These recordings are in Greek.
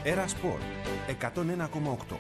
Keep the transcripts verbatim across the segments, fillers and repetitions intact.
Έρα Σπορ εκατόν ένα κόμμα οκτώ.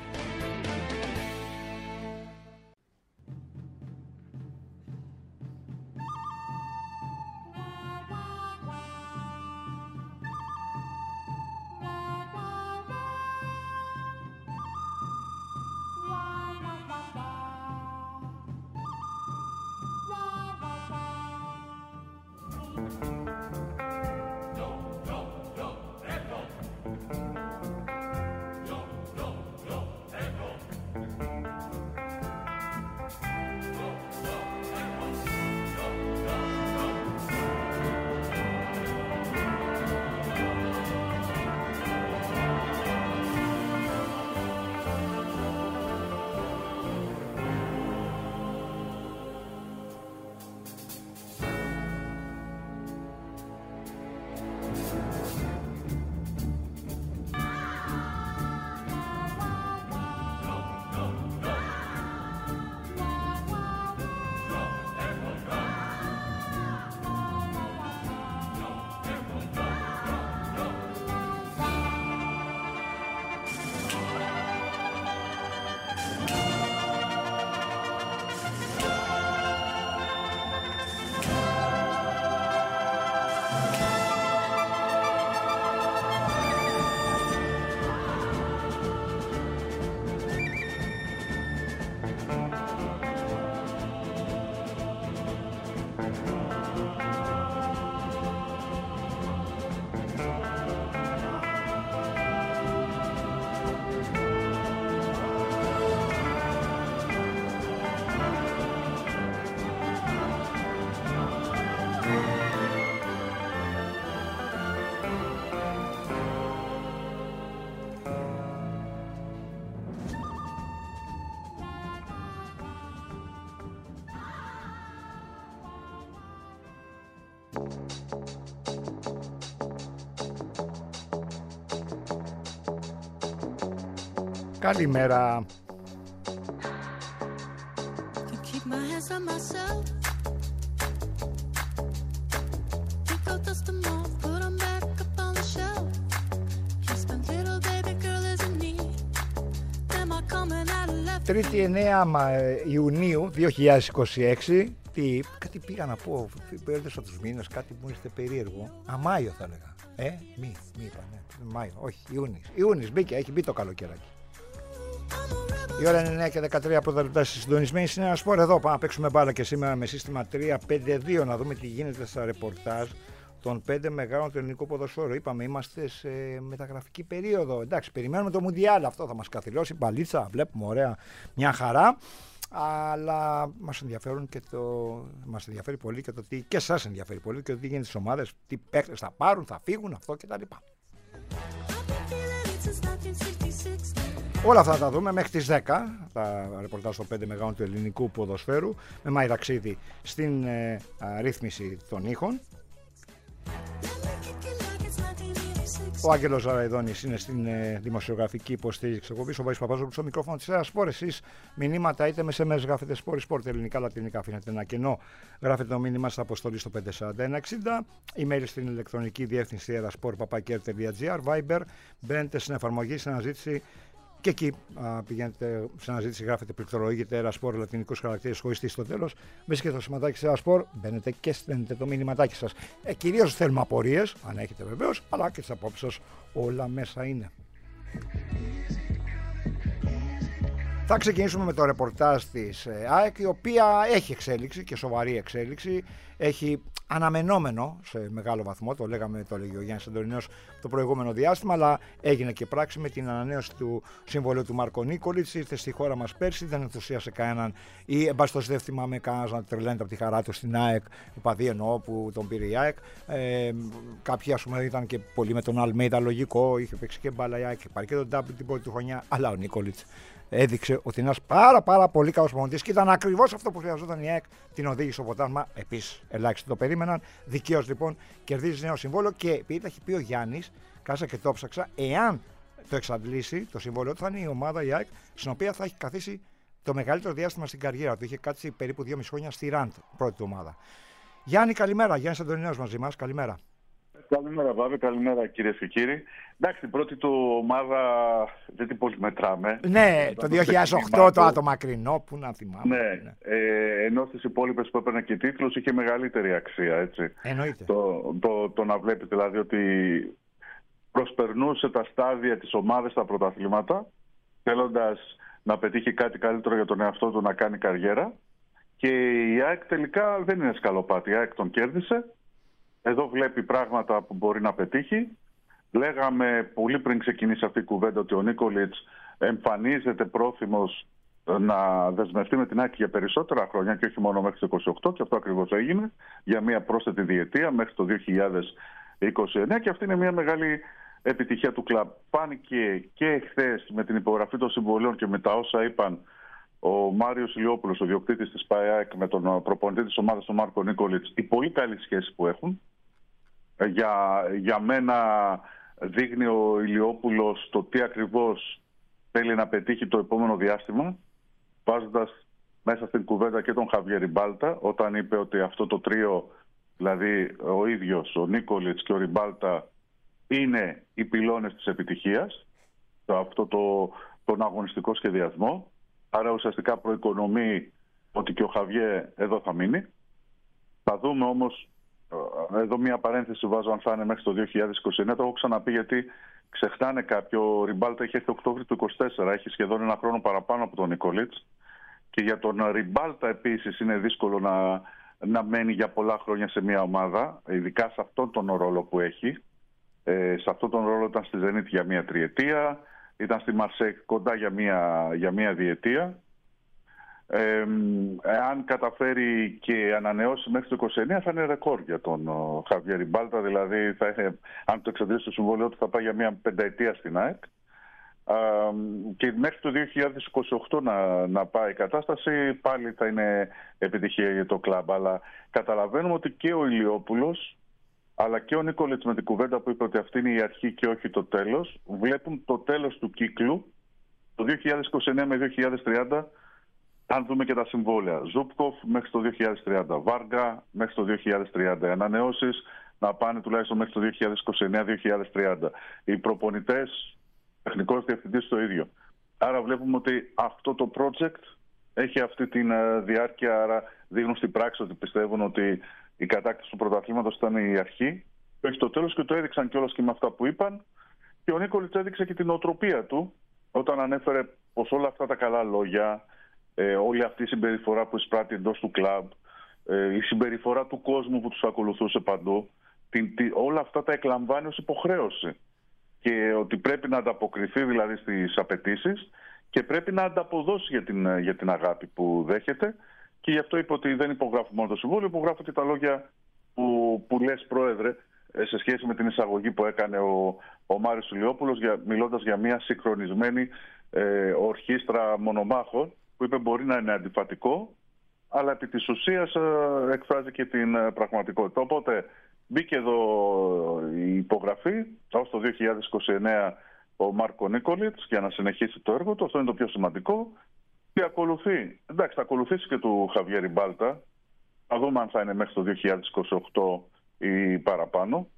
Καλημέρα. Τρίτη εννέα Ιουνίου δύο χιλιάδες είκοσι έξι. Τι, κάτι πήγα να πω, μπέρδεσα τους μήνες, κάτι μου ήρθε περίεργο. Α, Μάιο θα έλεγα. Ε, μη, μη είπα, ναι. Μάιο, όχι, Ιούνις. Ιούνις μπήκε, έχει μπει το καλοκαιράκι. Η ώρα είναι εννιά και δεκατρία, πρώτα λεπτά στη συντονισμένη στην Έρα Σπορ. Εδώ πάμε να παίξουμε μπάλα και σήμερα με σύστημα τρία πέντε δύο, να δούμε τι γίνεται στα ρεπορτάζ των πέντε μεγάλων του ελληνικού ποδοσφαίρου. Είπαμε, είμαστε σε μεταγραφική περίοδο. Εντάξει, περιμένουμε το Μουντιάλ, αυτό θα μας καθυλώσει. Μπαλίτσα, βλέπουμε, ωραία, μια χαρά. Αλλά μας ενδιαφέρουν και το... μας ενδιαφέρει πολύ και το τι και εσάς ενδιαφέρει πολύ και το τι γίνεται στις ομάδες, τι παίκτες θα πάρουν, θα φύγουν, αυτό κτλ. Όλα αυτά θα τα δούμε μέχρι τις δέκα, τα ρεπορτάζ των πέντε μεγάλων του ελληνικού ποδοσφαίρου, με Μαϊραξίδη στην ε, α, ρύθμιση των ήχων. Ο Άγγελος Ζαραϊδόνης είναι στην ε, δημοσιογραφική υποστήριξη εκπομπής. Ο Βάης Παπάζογλου στο μικρόφωνο της Έρας Σπορ. Εσείς μηνύματα είτε με ες εμ ες γράφετε Σπορ, Σπορ, ελληνικά, λατινικά. Αφήνετε ένα κενό. Γράφετε το μήνυμα στα αποστολή στο πέντε σαράντα ένα εξήντα. Email στην ηλεκτρονική διεύθυνση eraspor παπάκια τελεία τζι άρ. Viber. Μπαίνετε στην εφαρμογή, στην αναζήτηση. Και εκεί α, πηγαίνετε στην αναζήτηση, γράφετε πληκτρολογείτε Έρα Σπορ, λατινικούς χαρακτήρες χωρίς τι στο τέλος. Βρίσκετε το σηματάκι σε Έρα Σπορ, μπαίνετε και στέλνετε το μηνυματάκι σας. Ε, κυρίως θέλουμε απορίες, αν έχετε βεβαίως, αλλά και τις απόψεις σας όλα μέσα είναι. Θα ξεκινήσουμε με το ρεπορτάζ της ΑΕΚ, η οποία έχει εξέλιξη και σοβαρή εξέλιξη. Έχει αναμενόμενο σε μεγάλο βαθμό, το λέγαμε, το λέγει ο Γιάννης Αντωνινός το προηγούμενο διάστημα, αλλά έγινε και πράξη με την ανανέωση του συμβολαίου του Μάρκο Νίκολιτς. Ήρθε στη χώρα μας πέρσι, δεν ενθουσίασε κανέναν ή εν πάση περιπτώσει δεν θυμάμαι κανένας να τρελαίνεται από τη χαρά του στην ΑΕΚ, οπαδοί εννοώ που τον πήρε η ΑΕΚ. Ε, κάποιοι ας πούμε ήταν και πολύ με τον Αλμέιδα, λογικό, είχε παίξει και μπάλα η ΑΕΚ, πάρει και τον ντάμπλ την πρώτη χρονιά, αλλά ο Νίκολιτς έδειξε ότι είναι ένας πάρα πάρα πολύ καλός προπονητής και ήταν ακριβώς αυτό που χρειαζόταν η ΑΕΚ, την οδήγησε στο ποτάσμα. Επίσης, ελάχιστοι το περίμεναν. Δικαίως λοιπόν κερδίζει νέο συμβόλαιο και επειδή τα έχει πει ο Γιάννης, κάσα και το ψάξα, εάν το εξαντλήσει το συμβόλαιο του, θα είναι η ομάδα η ΑΕΚ στην οποία θα έχει καθίσει το μεγαλύτερο διάστημα στην καριέρα του. Είχε κάτσει περίπου δυόμισι χρόνια στη Ραντ, πρώτη του ομάδα. Γιάννη, καλημέρα. Γιάννης Αντωνινός μαζί μας. Καλημέρα. Καλημέρα, Βάβη. Καλημέρα, κυρίες και κύριοι. Εντάξει, την πρώτη του ομάδα δεν την πολύ μετράμε. Ναι, το δύο χιλιάδες οκτώ το άτομο μακρινό, πού να θυμάμαι. Ναι, ναι. Ε, ενώ στις υπόλοιπες που έπαιρνε και τίτλους είχε μεγαλύτερη αξία, έτσι. Εννοείται. Το, το, το να βλέπεις δηλαδή ότι προσπερνούσε τα στάδια της ομάδας στα πρωταθλήματα, θέλοντας να πετύχει κάτι καλύτερο για τον εαυτό του, να κάνει καριέρα. Και η ΑΕΚ τελικά δεν είναι σκαλοπάτι. Η ΑΕΚ τον κέρδισε. Εδώ βλέπει πράγματα που μπορεί να πετύχει. Λέγαμε πολύ πριν ξεκινήσει αυτή η κουβέντα ότι ο Νίκολιτς εμφανίζεται πρόθυμος να δεσμευτεί με την ΑΕΚ για περισσότερα χρόνια και όχι μόνο μέχρι το είκοσι οκτώ, και αυτό ακριβώς έγινε, για μια πρόσθετη διετία μέχρι το δύο χιλιάδες είκοσι εννέα, και αυτή είναι μια μεγάλη επιτυχία του κλαμπ. Φάνηκε και χθες με την υπογραφή των συμβολίων και με τα όσα είπαν ο Μάριος Ηλιόπουλος, ο διοκτήτης της ΠΑΕΑΕΚ, με τον προπονητή της ομάδας, τον Μάρκο Νίκολιτς, η πολύ καλή σχέση που έχουν. Για, για μένα δείχνει ο Ηλιόπουλος το τι ακριβώς θέλει να πετύχει το επόμενο διάστημα, βάζοντας μέσα στην κουβέντα και τον Χαβιέ Ριμπάλτα, όταν είπε ότι αυτό το τρίο, δηλαδή ο ίδιος, ο Νίκολιτς και ο Ριμπάλτα, είναι οι πυλώνες της επιτυχίας, αυτό το, τον αγωνιστικό σχεδιασμό. Άρα ουσιαστικά προοικονομεί ότι και ο Χαβιέ εδώ θα μείνει. Θα δούμε όμως, εδώ μια παρένθεση βάζω, αν θα είναι μέχρι το δύο χιλιάδες είκοσι εννέα, το έχω ξαναπεί γιατί ξεχνάνε κάποιοι. Ο Ριμπάλτα είχε έρθει Οκτώβρη του είκοσι τέσσερα, έχει σχεδόν ένα χρόνο παραπάνω από τον Νικολίτς. Και για τον Ριμπάλτα επίσης είναι δύσκολο να, να μένει για πολλά χρόνια σε μια ομάδα, ειδικά σε αυτόν τον ρόλο που έχει. Ε, σε αυτόν τον ρόλο ήταν στη Ζενίτ για μια τριετία, ήταν στη Μαρσέκ κοντά για μια, για μια διετία. Ε, αν καταφέρει και ανανεώσει μέχρι το είκοσι εννέα, θα είναι ρεκόρ για τον Χαβιέ Ριμπάλτα. Δηλαδή, θα, αν το εξαντλήσει το συμβόλαιο του, θα πάει για μια πενταετία στην ΑΕΚ. Ε, και μέχρι το δύο χιλιάδες είκοσι οκτώ να, να πάει η κατάσταση, πάλι θα είναι επιτυχία για το κλαμπ. Αλλά καταλαβαίνουμε ότι και ο Ηλιόπουλος, αλλά και ο Νίκολιτς, με την κουβέντα που είπε ότι αυτή είναι η αρχή και όχι το τέλος, βλέπουν το τέλος του κύκλου το δύο χιλιάδες είκοσι εννέα με δύο χιλιάδες τριάντα. Αν δούμε και τα συμβόλαια, Ζούπκοφ μέχρι το δύο χιλιάδες τριάντα, Βάργα μέχρι το δύο χιλιάδες τριάντα, ανανεώσεις να πάνε τουλάχιστον μέχρι το δύο χιλιάδες είκοσι εννέα με δύο χιλιάδες τριάντα. Οι προπονητές, τεχνικός διευθυντής το ίδιο. Άρα βλέπουμε ότι αυτό το project έχει αυτή τη διάρκεια, άρα δείχνουν στην πράξη ότι πιστεύουν ότι η κατάκτηση του πρωταθλήματος ήταν η αρχή και όχι το τέλος, και το έδειξαν κιόλας και με αυτά που είπαν. Και ο Νίκολιτς έδειξε και την οτροπία του όταν ανέφερε πως όλα αυτά τα καλά λόγια, Ε, όλη αυτή η συμπεριφορά που εισπράττει εντός του κλαμπ, ε, η συμπεριφορά του κόσμου που τους ακολουθούσε παντού, την, την, όλα αυτά τα εκλαμβάνει ως υποχρέωση. Και ότι πρέπει να ανταποκριθεί δηλαδή στις απαιτήσεις και πρέπει να ανταποδώσει για την, για την αγάπη που δέχεται. Και γι' αυτό είπε ότι δεν υπογράφω μόνο το συμβόλαιο, υπογράφω και τα λόγια που, που λες, Πρόεδρε, σε σχέση με την εισαγωγή που έκανε ο, ο Μάριος Ηλιόπουλος, για, μιλώντας για μια συγχρονισμένη ε, ορχήστρα μονομάχων, που είπε μπορεί να είναι αντιφατικό, αλλά επί της ουσίας ε, εκφράζει και την ε, πραγματικότητα. Οπότε μπήκε εδώ η υπογραφή, ως το δύο χιλιάδες είκοσι εννέα ο Μάρκο Νίκολιτς, για να συνεχίσει το έργο του. Αυτό είναι το πιο σημαντικό. Και ακολουθεί, εντάξει, θα ακολουθήσει και του Χαβιέ Ριμπάλτα. Θα δούμε αν θα είναι μέχρι το δύο χιλιάδες είκοσι οκτώ ή παραπάνω.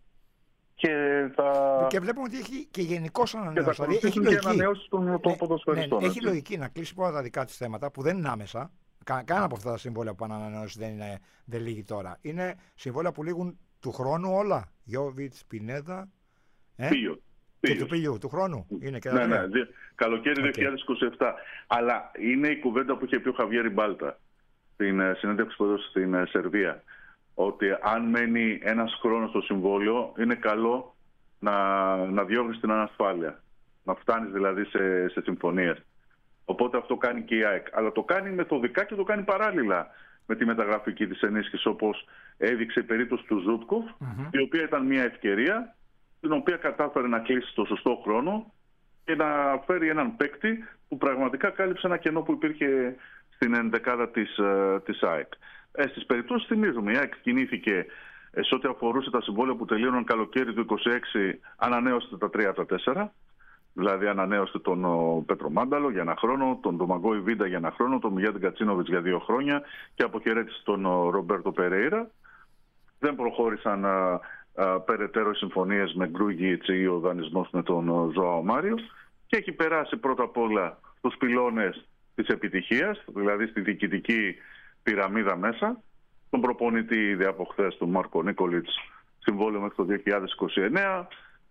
Και, θα... και βλέπουμε ότι έχει και γενικώς ανανεώσει. Δηλαδή, έχει λογική. ανανεώσει των, των ποδοσφαιριστών. Ναι, έχει λογική να κλείσει πολλά τα δικά της θέματα που δεν είναι άμεσα. Κα, κανένα από αυτά τα συμβόλαια που ανανεώσει δεν, είναι, δεν λύγει τώρα. Είναι συμβόλαια που λήγουν του χρόνου όλα. Γιώβιτς, Πινέδα. Ε? Πίλιο. Και του Πιλιού, του χρόνου. Είναι και ναι, ναι, ναι. Καλοκαίρι okay. δύο χιλιάδες είκοσι επτά. Αλλά είναι η κουβέντα που είχε πει ο Χαβιέ Ριμπάλτα στην συνέντευξη που έδωσε στην Σερβία. Ότι αν μένει ένας χρόνος στο συμβόλαιο, είναι καλό να, να διώχνεις την ανασφάλεια. Να φτάνεις δηλαδή σε, σε συμφωνίες. Οπότε αυτό κάνει και η ΑΕΚ. Αλλά το κάνει μεθοδικά και το κάνει παράλληλα με τη μεταγραφική της ενίσχυση, όπως έδειξε η περίπτωση του Ζούτκοφ, mm-hmm. η οποία ήταν μια ευκαιρία, την οποία κατάφερε να κλείσει το σωστό χρόνο και να φέρει έναν παίκτη που πραγματικά κάλυψε ένα κενό που υπήρχε στην ενδεκάδα της, της ΑΕΚ. Ε, στις περιπτώσεις θυμίζουμε, η ΑΕΚ κινήθηκε ε, σε ό,τι αφορούσε τα συμβόλαια που τελείωναν καλοκαίρι του είκοσι έξι, ανανέωσε τα τρία από τα τέσσερα. Δηλαδή ανανέωσε τον ο, Πέτρο Μάνταλο για ένα χρόνο, τον Ντομαγκό Ιβίντα για ένα χρόνο, τον Μιγιάννη Κατσίνοβιτς για δύο χρόνια και αποχαιρέτησε τον ο, Ρομπέρτο Περέιρα. Δεν προχώρησαν α, α, περαιτέρω συμφωνίες με Γκρούγιτς ή ο δανεισμός με τον Ζωάο Μάριο, και έχει περάσει πρώτα απ' όλα στους πυλώνες της επιτυχίας, δηλαδή στη διοικητική πυραμίδα μέσα, τον προπονητή ήδη από χθες του Μάρκο Νίκολιτς, συμβόλαιο μέχρι το δύο χιλιάδες είκοσι εννέα,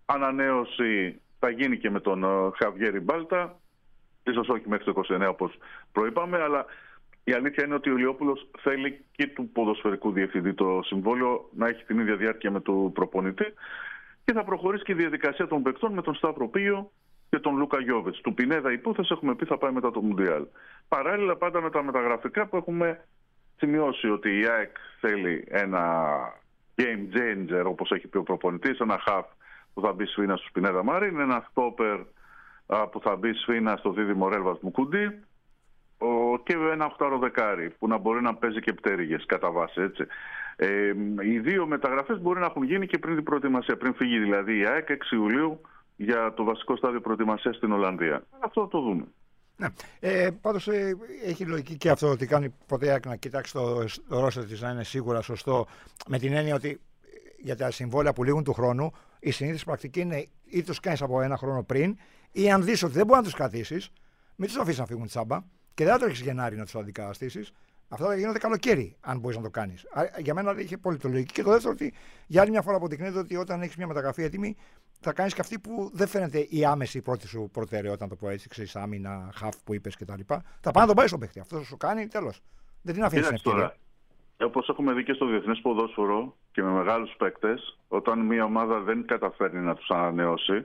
ανανέωση θα γίνει και με τον Χαβιέρι Μπάλτα, ίσως όχι μέχρι το είκοσι εννέα όπως προείπαμε, αλλά η αλήθεια είναι ότι ο Ηλιόπουλος θέλει και του ποδοσφαιρικού διευθυντή το συμβόλαιο να έχει την ίδια διάρκεια με του προπονητή, και θα προχωρήσει και η διαδικασία των παικτών με τον Σταύρο Πίιο και τον Λούκα Γιόβετς. Του Πινέδα υπόθεση έχουμε πει θα πάει μετά το Μουντιάλ. Παράλληλα πάντα με τα μεταγραφικά που έχουμε σημειώσει ότι η ΑΕΚ θέλει ένα game changer, όπως έχει πει ο προπονητής, ένα half που θα μπει σφήνα στους Πινέδα Μάριν, ένα stopper που θα μπει σφήνα στο δίδυμο Ρέλβας Μουκούντι, και ένα οχτάρο δεκάρι που να μπορεί να παίζει και πτέρυγες κατά βάση, έτσι. Ε, οι δύο μεταγραφές μπορεί να έχουν γίνει και πριν την προετοιμασία, πριν φύγει δηλαδή η ΑΕΚ έξι Ιουλίου για το βασικό στάδιο προετοιμασίας στην Ολλανδία. Αυτό θα το δούμε. Ναι. Ε, πάντως ε, έχει λογική και αυτό ότι κάνει ποτέ η ΑΕΚ να κοιτάξει το, το ρόστερ της να είναι σίγουρα σωστό, με την έννοια ότι για τα συμβόλαια που λήγουν του χρόνου η συνήθις πρακτική είναι ή τους κάνεις από ένα χρόνο πριν, ή αν δεις ότι δεν μπορεί να τους κρατήσεις, μην τους αφήσεις να φύγουν τσάμπα και δεν θα τρέξεις Γενάρη να τους αντικαταστήσεις. Αυτά θα γίνονται καλοκαίρι, αν μπορείς να το κάνεις. Για μένα είχε πολύ το λογική. Και το δεύτερο, ότι για άλλη μια φορά αποδεικνύεται ότι όταν έχεις μια μεταγραφή έτοιμη, θα κάνεις και αυτή που δεν φαίνεται η άμεση πρώτη σου προτεραιότητα, να το πω έτσι, ξέρεις, άμυνα, χαφ που είπες κτλ. Θα πάει να τον πάει στον παίχτη. Αυτό σου κάνει, τέλος. Δεν την αφήνεις στην ευκαιρία. Όπως έχουμε δει και στο διεθνές ποδόσφαιρο και με μεγάλους παίκτες, όταν μια ομάδα δεν καταφέρνει να τους ανανεώσει,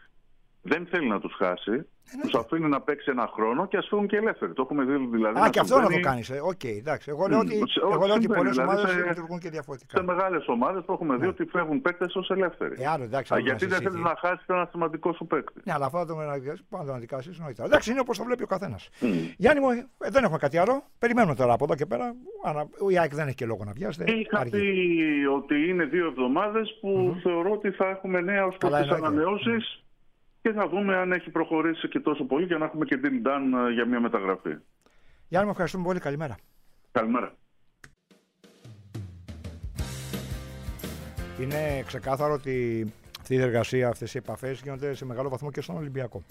δεν θέλει να τους χάσει. Τους αφήνει να παίξει ένα χρόνο και ας φύγουν και ελεύθεροι. Το έχουμε δει δηλαδή. Α, και αυτό συμβαίνει... να το κάνεις. Ε. Οκ, εντάξει. Εγώ λέω ότι, mm, εγώ λέω ότι πολλές δηλαδή ομάδες σε... λειτουργούν και διαφορετικά. Σε μεγάλες ομάδες που έχουμε δει, ναι, ότι φεύγουν παίκτες ως ελεύθεροι. Ε, άλλο, εντάξει, άλλο, γιατί δεν θέλεις να χάσεις ένα σημαντικό σου παίκτη. Ναι, αλλά αυτό θα το αντικάσεις νωρίτερα. Εντάξει, είναι όπως το βλέπει ο καθένας. Mm. Γιάννη μου, ε, δεν έχουμε κάτι άλλο. Περιμένουμε τώρα από εδώ και πέρα. Η ΑΕΚ δεν έχει και λόγο να βιάζεται. Είχα πει ότι είναι δύο εβδομάδες που θεωρώ ότι θα έχουμε νέα ως προς τις ανανεώσεις. Και θα δούμε αν έχει προχωρήσει και τόσο πολύ για να έχουμε και deal done για μια μεταγραφή. Γιάννη, μου ευχαριστούμε πολύ. Καλημέρα. Καλημέρα. Είναι ξεκάθαρο ότι αυτή η εργασία, αυτές οι επαφές γίνονται σε μεγάλο βαθμό και στον Ολυμπιακό.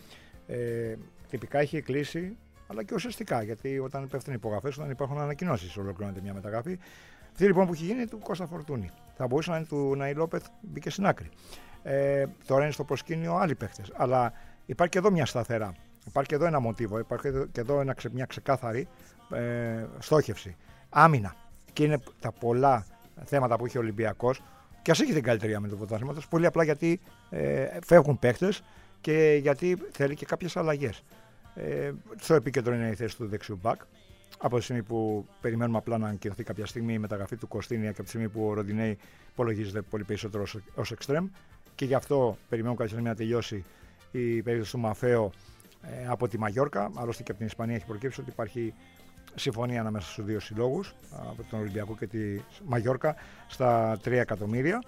Ε, τυπικά έχει κλείσει, αλλά και ουσιαστικά, γιατί όταν πέφτουν υπογραφές, όταν υπάρχουν ανακοινώσεις, ολοκληρώνεται μια μεταγραφή. Αυτή λοιπόν που έχει γίνει του Κώστα Φορτούνη. Θα μπορούσε να είναι του Ναϊ Λόπεθ, μπήκε στην άκρη. Ε, τώρα είναι στο προσκήνιο άλλοι παίχτες. Αλλά υπάρχει και εδώ μια σταθερά. Υπάρχει και εδώ ένα μοτίβο. Υπάρχει και εδώ ένα, μια ξεκάθαρη ε, στόχευση. Άμυνα. Και είναι τα πολλά θέματα που έχει ο Ολυμπιακός. Και ας έχει την καλύτερη άμυνα του πρωταθλήματος. Πολύ απλά γιατί ε, φεύγουν παίχτες και γιατί θέλει και κάποιες αλλαγές. Ε, στο επίκεντρο είναι η θέση του δεξιού μπακ. Από τη στιγμή που περιμένουμε απλά να ανακοινωθεί κάποια στιγμή η μεταγραφή του Κωστίνια και από τη στιγμή που ο Ροντινέη υπολογίζεται πολύ περισσότερο ως εξτρέμ. Και γι' αυτό περιμένουμε κάποια στιγμή να τελειώσει η περίπτωση του Μαφέο ε, από τη Μαγιόρκα. Άλλωστε και από την Ισπανία έχει προκύψει ότι υπάρχει συμφωνία ανάμεσα στους δύο συλλόγους, από τον Ολυμπιακό και τη Μαγιόρκα, στα τρία εκατομμύρια.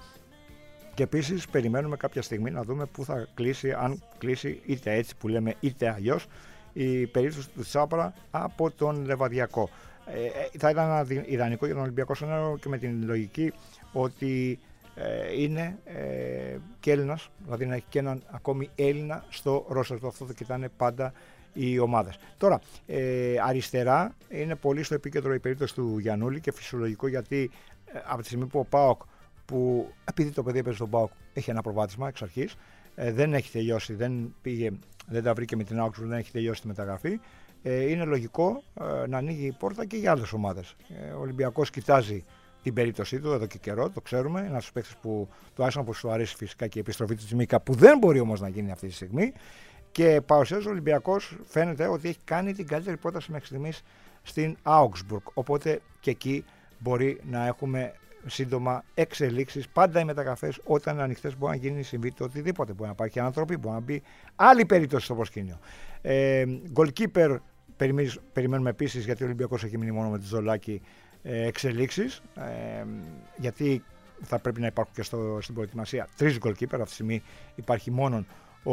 Και επίσης περιμένουμε κάποια στιγμή να δούμε πού θα κλείσει, αν κλείσει είτε έτσι που λέμε είτε αλλιώς, η περίπτωση του Τσάπρα από τον Λεβαδιακό. Ε, θα ήταν ιδανικό για τον Ολυμπιακό σενάριο και με την λογική ότι ε, είναι ε, και Έλληνας, δηλαδή να έχει και έναν ακόμη Έλληνα στο ρόστερ του. Αυτό το κοιτάνε πάντα οι ομάδες. Τώρα, ε, αριστερά είναι πολύ στο επίκεντρο η περίπτωση του Γιαννούλη και φυσιολογικό, γιατί ε, από τη στιγμή που ο ΠΑΟΚ, που επειδή το παιδί έπαιζε στον ΠΑΟΚ, έχει ένα προβάδισμα εξ αρχής, ε, δεν έχει τελειώσει, δεν πήγε, δεν τα βρήκε με την Augsburg, δεν έχει τελειώσει τη μεταγραφή. Ε, είναι λογικό ε, να ανοίγει η πόρτα και για άλλες ομάδες. Ε, ο Ολυμπιακός κοιτάζει την περίπτωσή του εδώ και καιρό, το ξέρουμε. Ένα στους παίκτες που του άρεσαν, που σου αρέσει φυσικά και η επιστροφή του Τσιμίκα, που δεν μπορεί όμως να γίνει αυτή τη στιγμή. Και παρουσιάζει ο Ολυμπιακός, φαίνεται ότι έχει κάνει την καλύτερη πρόταση μέχρι στιγμής στην Augsburg. Οπότε και εκεί μπορεί να έχουμε σύντομα εξελίξεις. Πάντα οι μεταγραφές όταν είναι ανοιχτές μπορεί να γίνει, συμβεί το οτιδήποτε. Μπορεί να υπάρχει ανατροπή, μπορεί να μπει άλλη περίπτωση στο προσκήνιο. Ε, goalkeeper περιμένουμε επίσης, γιατί ο Ολυμπιακός έχει μείνει μόνο με τη Ζολάκη, ε, εξελίξεις. Ε, γιατί θα πρέπει να υπάρχουν και στο, στην προετοιμασία τρεις goalkeeper. Αυτή τη στιγμή υπάρχει μόνο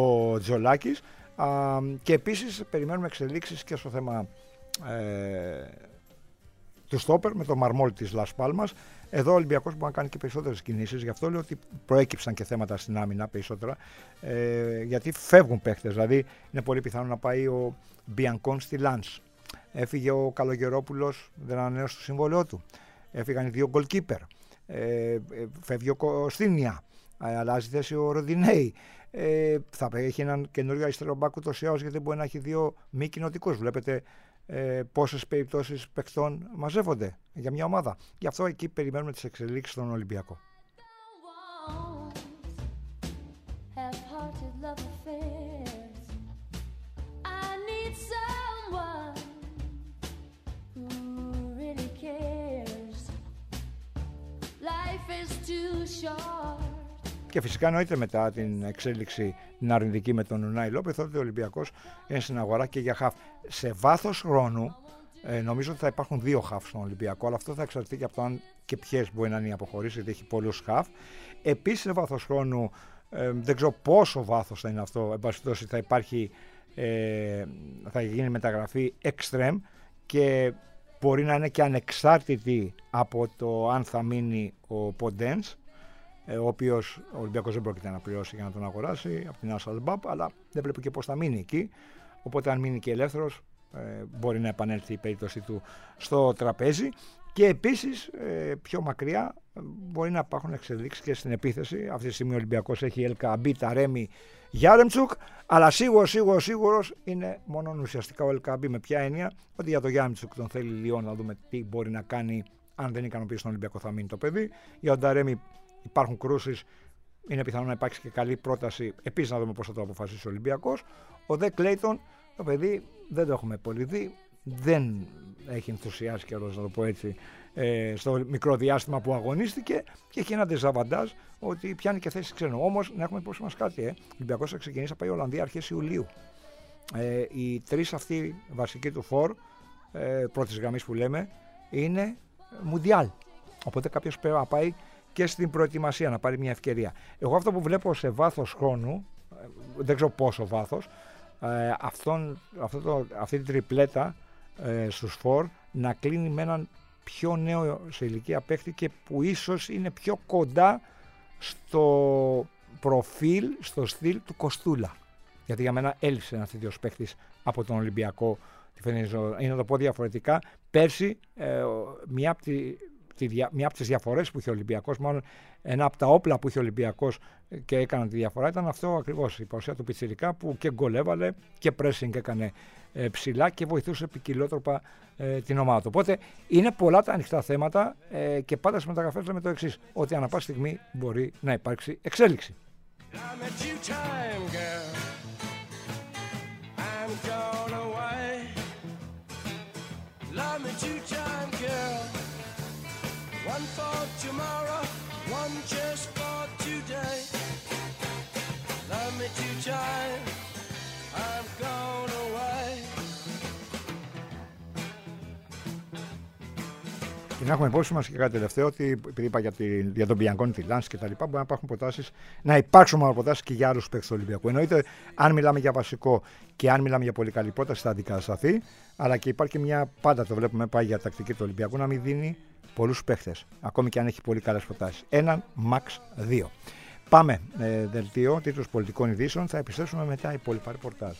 ο Τζολάκης. Α, και επίσης περιμένουμε εξελίξεις και στο θέμα ε, του στόπερ με το Μαρμόλ της Λας Πάλμας. Εδώ ο Ολυμπιακός μπορεί να κάνει και περισσότερες κινήσεις, γι' αυτό λέω ότι προέκυψαν και θέματα στην άμυνα περισσότερα, ε, γιατί φεύγουν παίχτες. Δηλαδή είναι πολύ πιθανό να πάει ο Μπιανκόν στη Λανς. Έφυγε ο Καλογερόπουλος, δεν ανανέωσε το συμβόλαιό του. Έφυγαν οι δύο goalkeeper. Ε, φεύγει ο Κωστίνια. Αλλάζει θέση ο Ροντινέη. Ε, θα έχει έναν καινούριο αριστερό μπακ ούτως ή άλλως, γιατί μπορεί να έχει δύο μη κοινοτικούς. Βλέπετε ε, πόσες περιπτώσεις παιχτών μαζεύονται για μια ομάδα. Γι' αυτό εκεί περιμένουμε τις εξελίξεις στον Ολυμπιακό. Και φυσικά εννοείται μετά την εξέλιξη την αρνητική με τον Ουνάι Λόπεθ ότι ο Ολυμπιακός είναι στην αγορά και για χαφ. Σε βάθος χρόνου ε, νομίζω ότι θα υπάρχουν δύο χαφ στον Ολυμπιακό, αλλά αυτό θα εξαρτηθεί και από το αν και ποιες μπορεί να είναι οι αποχωρήσεις, γιατί έχει πολλούς χαφ. Επίσης σε βάθος χρόνου ε, δεν ξέρω πόσο βάθος θα είναι αυτό, εν πάση περιπτώσει θα υπάρχει, ε, θα γίνει μεταγραφή extreme και μπορεί να είναι και ανεξάρτητη από το αν θα μείνει ο Ποντένς, ο οποίος ο Ολυμπιακός δεν πρόκειται να πληρώσει για να τον αγοράσει από την Ασαλμπάπ, αλλά δεν βλέπει και πώς θα μείνει εκεί. Οπότε, αν μείνει και ελεύθερος, ε, μπορεί να επανέλθει η περίπτωση του στο τραπέζι. Και επίσης, ε, πιο μακριά, μπορεί να υπάρχουν εξελίξεις και στην επίθεση. Αυτή τη στιγμή ο Ολυμπιακός έχει Ελκαμπή, Ταρέμι, Γιάρεμτσουκ, αλλά σίγουρος, σίγουρος, σίγουρος είναι μόνο ουσιαστικά ο Ελκαμπή. Με ποια έννοια? Ότι για το Γιάρεμτσουκ τον θέλει λίγο να δούμε τι μπορεί να κάνει. Αν δεν ικανοποιήσει τον Ολυμπιακό, θα μείνει το παιδί. Για τον Ταρέμι υπάρχουν κρούσεις, είναι πιθανό να υπάρξει και καλή πρόταση. Επίσης, να δούμε πώς θα το αποφασίσει ο Ολυμπιακός. Ο Δε Κλέιτον, το παιδί δεν το έχουμε πολύ δει. Δεν έχει ενθουσιάσει καιρός, να το πω έτσι, ε, στο μικρό διάστημα που αγωνίστηκε και έχει ένα ντεζαβαντάζ ότι πιάνει και θέση ξένου. Όμως, να έχουμε υπόψη μας κάτι, ε. ο Ολυμπιακός θα ξεκινήσει να πάει η Ολλανδία αρχές Ιουλίου. Ε, οι τρεις αυτοί βασικοί του φορ, ε, πρώτης γραμμής που λέμε, είναι Μουντιάλ. Οπότε κάποιος πρέπει να πάει και στην προετοιμασία, να πάρει μια ευκαιρία. Εγώ αυτό που βλέπω σε βάθος χρόνου, δεν ξέρω πόσο βάθος, ε, αυτόν, αυτό το, αυτή την τριπλέτα ε, στους φορ να κλείνει με έναν πιο νέο σε ηλικία παίχτη και που ίσως είναι πιο κοντά στο προφίλ, στο στυλ του Κοστούλα. Γιατί για μένα έλειψε ένας τέτοιος παίχτης από τον Ολυμπιακό. Είναι να το πω διαφορετικά. Πέρσι, ε, μια από τη, τη, μια από τις διαφορές που είχε ο Ολυμπιακός, μάλλον ένα από τα όπλα που είχε ο Ολυμπιακός και έκαναν τη διαφορά, ήταν αυτό ακριβώς, η παρουσία του πιτσιρικά που και γκολ έβαλε και pressing έκανε ε, ψηλά και βοηθούσε ποικιλότροπα ε, την ομάδα του. Οπότε είναι πολλά τα ανοιχτά θέματα ε, και πάντα στις μεταγραφές λέμε το εξής, ότι ανά πάση στιγμή μπορεί να υπάρξει εξέλιξη. One for tomorrow, one just for today. Love me two times, I'm gone away. Και να έχουμε υπόψη μας και κάτι τελευταίο, ότι επειδή είπα για, τη, για τον Μπιανκόνι, τη Λάνς και τα λοιπά, μπορεί να υπάρχουν προτάσεις, να υπάρξουν μάλλον προτάσεις και για άλλους παίκτες του Ολυμπιακού. Εννοείται, αν μιλάμε για βασικό και αν μιλάμε για πολύ καλή πρόταση, θα αντικατασταθεί, αλλά και υπάρχει μια, πάντα το βλέπουμε, πάει για τακτική του Ολυμπιακού, να μην δίνει πολλούς παίχτες, ακόμη και αν έχει πολύ καλές προτάσεις. Έναν, max δύο. Πάμε, ε, δελτίο, τίτλους πολιτικών ειδήσεων, θα επιστρέψουμε μετά υπόλοιπα ρεπορτάζ.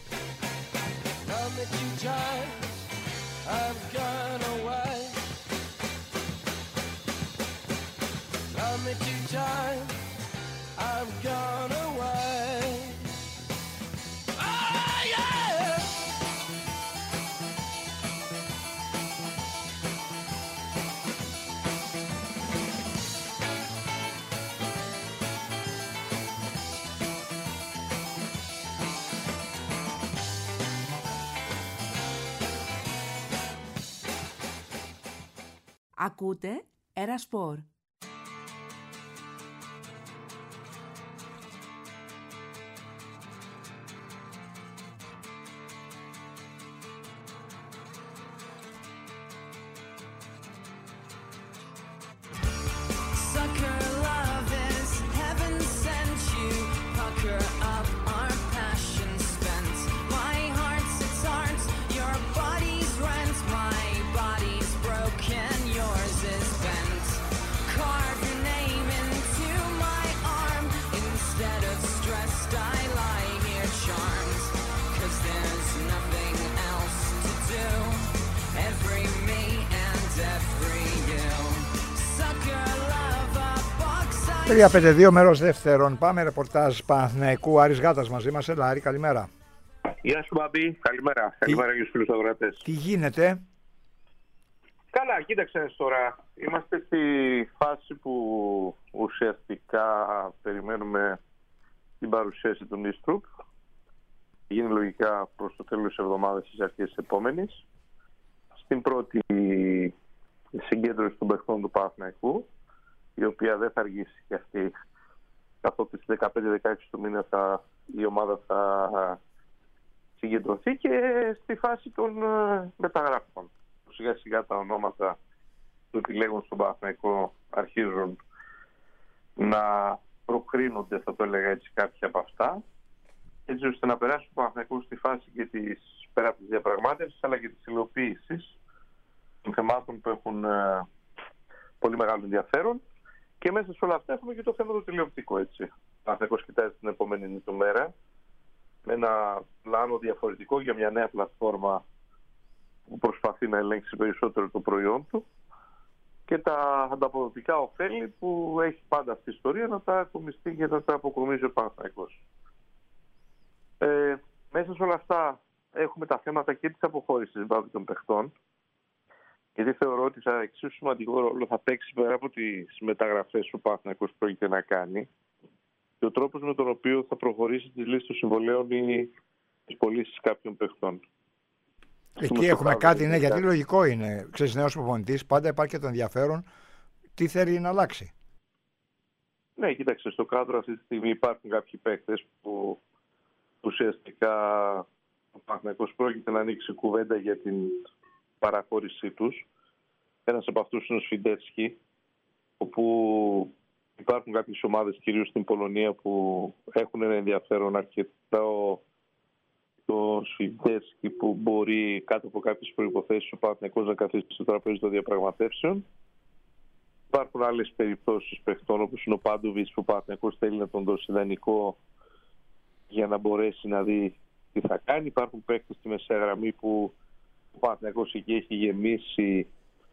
Ακούτε Έρα Σπορ. τρία πέντε δύο μέρος δεύτερον. Πάμε ρεπορτάζ Παναθηναϊκού. Άρης Γάτας μαζί μας. Έλα Άρη, καλημέρα. Γεια σου Μπαμπή, καλημέρα. Τι... Καλημέρα για τους φίλους αγορατές. Τι γίνεται? Καλά, κοίταξε τώρα. Είμαστε στη φάση που ουσιαστικά περιμένουμε την παρουσίαση του Νίστρουπ. Γίνει λογικά προς το τέλος της εβδομάδας, στις αρχές της επόμενης. Στην πρώτη συγκέντρωση των παιχτών του Παναθηναϊκού, η οποία δεν θα αργήσει και αυτή, καθότι στις δεκαπέντε δεκαέξι του μήνα θα, η ομάδα θα συγκεντρωθεί, και στη φάση των μεταγράφων. Σιγά σιγά τα ονόματα που επιλέγουν στον Παναθηναϊκό αρχίζουν να προκρίνονται, θα το έλεγα έτσι, κάποια από αυτά, έτσι ώστε να περάσει ο Παναθηναϊκός στη φάση και της, πέρα από τις διαπραγμάτευσεις, αλλά και της υλοποίησης των θεμάτων που έχουν ε, πολύ μεγάλο ενδιαφέρον. Και μέσα σε όλα αυτά έχουμε και το θέμα το τηλεοπτικό, έτσι. Ο Παναθηναϊκός κοιτάζει την επόμενη του μέρα με ένα πλάνο διαφορετικό για μια νέα πλατφόρμα που προσπαθεί να ελέγξει περισσότερο το προϊόν του και τα ανταποδοτικά ωφέλη που έχει πάντα αυτή η ιστορία να τα ακομιστεί και να τα αποκομίζει ο Παναθηναϊκός. Ε, μέσα σε όλα αυτά έχουμε τα θέματα και της αποχώρησης των παιχτών, γιατί θεωρώ ότι θα εξίσου σημαντικό ρόλο θα παίξει, πέρα από τις μεταγραφές που ο Παναθηναϊκός πρόκειται να κάνει, και ο τρόπος με τον οποίο θα προχωρήσει τις λίστες των συμβολέων ή τις πωλήσεις κάποιων παιχτών. Εκεί έχουμε κάτι, ναι, γιατί λογικό είναι. Ξέρεις, νέος προπονητής, πάντα υπάρχει και το ενδιαφέρον τι θέλει να αλλάξει. Ναι, κοίταξε, στο κάδρο αυτή τη στιγμή υπάρχουν κάποιοι παίκτες που ουσιαστικά ο Παναθηναϊκός πρόκειται να ανοίξει κουβέντα για την παραχώρησή τους. Ένας από αυτούς είναι ο Σφιντέτσκι, όπου υπάρχουν κάποιες ομάδες, κυρίως στην Πολωνία, που έχουν ένα ενδιαφέρον αρκετό το Σφιντέτσκι, που μπορεί κάτω από κάποιες προϋποθέσεις ο Παναθηναϊκός να καθίσει στο τραπέζι των διαπραγματεύσεων. Υπάρχουν άλλες περιπτώσεις παιχτών, όπως είναι ο Πάντοβιτς, που ο Παναθηναϊκός θέλει να τον δώσει δανεικό για να μπορέσει να δει τι θα κάνει. Υπάρχουν παίκτες στη μεσαία γραμμή που ο Παναθηναϊκός εκεί έχει γεμίσει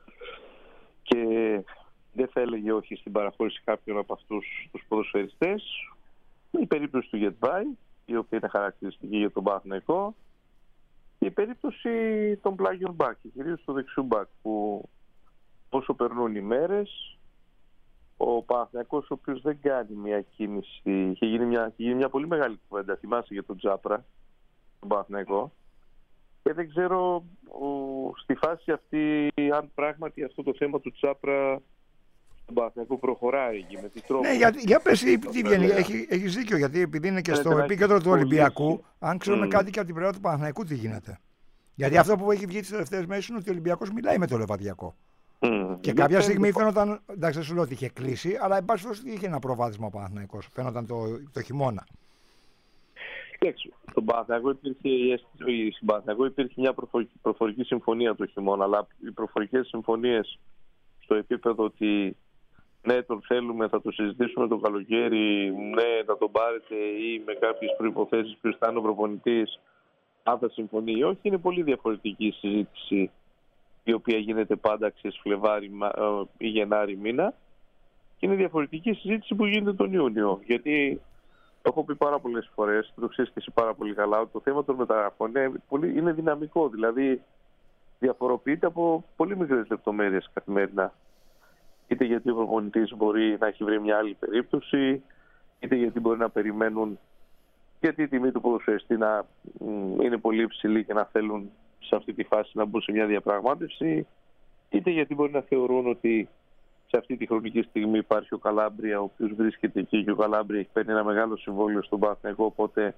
και δεν θα έλεγε όχι στην παραχώρηση κάποιων από αυτούς τους ποδοσφαιριστές. Η περίπτωση του Γετβάη, η οποία είναι χαρακτηριστική για τον Παναθηναϊκό, και η περίπτωση των πλάγιων μπακ, κυρίως του δεξιού μπακ, που όσο περνούν οι μέρες, ο Παναθηναϊκός, ο οποίος δεν κάνει μια κίνηση, είχε γίνει μια, είχε γίνει μια πολύ μεγάλη κουβέντα, θυμάσαι, για τον Τζάπρα, τον Παναθηναϊκό, και δεν ξέρω ο, στη φάση αυτή αν πράγματι αυτό το θέμα του Τζάπρα στον Παναθηναϊκό προχωράει και με τι τρόπο. Ναι, για, για πες τι βγαίνει, έχει, έχεις δίκιο, γιατί επειδή είναι και στο είναι επίκεντρο του Ολυμπιακού, αν ξέρουμε mm. κάτι και από την πλευρά του Παναθηναϊκού τι γίνεται. Γιατί αυτό που έχει βγει τις τελευταίες μέρες είναι ότι ο Ολυμπιακός μιλάει με το Λεβαδιακό. Mm. Και κάποια στιγμή φαίνονταν, εντάξει, δεν σου λέω ότι είχε κλείσει, αλλά εν πάση περιπτώσει είχε ένα προβάδισμα ο Παναθηναϊκός. Φαίνονταν το, το χειμώνα. Κοιτάξτε, στον Παναθηναϊκό υπήρχε, υπήρχε μια προφορική, προφορική συμφωνία το χειμώνα, αλλά οι προφορικές συμφωνίες στο επίπεδο ότι ναι, τον θέλουμε, θα το συζητήσουμε το καλοκαίρι, ναι, θα τον πάρετε, ή με κάποιες προϋποθέσεις ποιος θα είναι ο προπονητής, αν θα συμφωνεί ή όχι, είναι πολύ διαφορετική η συζήτηση, η οποία γίνεται πάντα ξέρεις Φλεβάρι ή Γενάρη μήνα, και είναι διαφορετική η συζήτηση που γίνεται τον Ιούνιο. Γιατί το έχω πει πάρα πολλές φορές, το ξέρεις και εσύ πάρα πολύ καλά, ότι το θέμα των μεταγραφών είναι, πολύ, είναι δυναμικό, δηλαδή διαφοροποιείται από πολύ μικρές λεπτομέρειες καθημερινά. Είτε γιατί ο προπονητής μπορεί να έχει βρει μια άλλη περίπτωση, είτε γιατί μπορεί να περιμένουν, γιατί η τιμή του ποδοσφαιριστή να είναι πολύ υψηλή και να θέλουν σε αυτή τη φάση να μπουν σε μια διαπραγμάτευση, είτε γιατί μπορεί να θεωρούν ότι σε αυτή τη χρονική στιγμή υπάρχει ο Καλάμπρια, ο οποίος βρίσκεται εκεί, και ο Καλάμπρια έχει παίρνει ένα μεγάλο συμβόλαιο στον Παναθηναϊκό, οπότε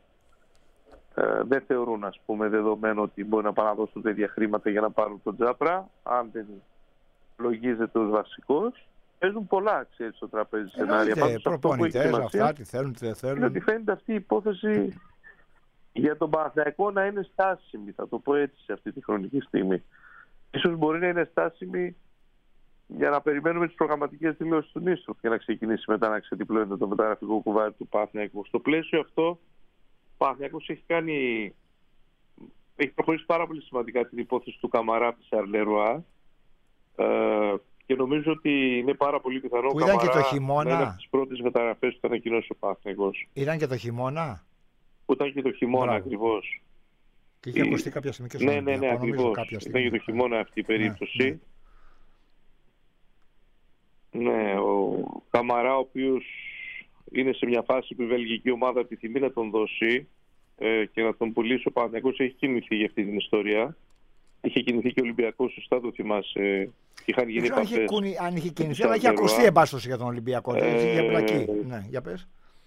ε, δεν θεωρούν, ας πούμε, δεδομένο ότι μπορεί να πάνε να δώσουν τέτοια χρήματα για να πάρουν τον Τζάπρα, αν δεν λογίζεται ως βασικός. Παίζουν πολλά, ξέρεις, στο τραπέζι σενάρια. Πάντως αυτό που έχει σημασία αυτά, τι θέλουν, τι δεν θέλουν. Είναι ότι φαίνεται αυτή η υπόθεση για τον Παναθηναϊκό να είναι στάσιμη, θα το πω έτσι, σε αυτή τη χρονική στιγμή. Ίσως μπορεί να είναι στάσιμη για να περιμένουμε τις προγραμματικές δηλώσεις του Νίστροφ για να ξεκινήσει μετά να ξετυπλώνεται το μεταγραφικό κουβάρι του Παναθηναϊκού. Στο πλαίσιο αυτό, ο Παναθηναϊκός έχει κάνει, έχει προχωρήσει πάρα πολύ σημαντικά την υπόθεση του Καμαρά της Αρλερουά, ε, και νομίζω ότι είναι πάρα πολύ πιθανό Που ήταν και το χειμώνα. να είναι από τις πρώτες μεταγραφές που θα ανακοινώσει ο Παναθηναϊκός. Ήταν και το χειμώνα. Που ήταν και το χειμώνα ακριβώς. Και είχε ακουστεί κάποια στιγμή και στο Ναι, ναι, ναι, ακριβώς. Ήταν και το χειμώνα αυτή η περίπτωση. Ναι, ναι. ναι, ο Καμαρά, ο οποίος είναι σε μια φάση που η βελγική ομάδα επιθυμεί να τον δώσει ε, και να τον πουλήσει, ο Παναθηναϊκός έχει κινηθεί για αυτή την ιστορία. Είχε κινηθεί και ο Ολυμπιακός, σωστά το θυμάσαι. Είχαν γίνει επαφές. Αν είχε κινηθεί, αλλά είχε ακουστεί εμπάσταση για τον Ολυμπιακό. Ε, είχε πλακεί. Ναι, για πες.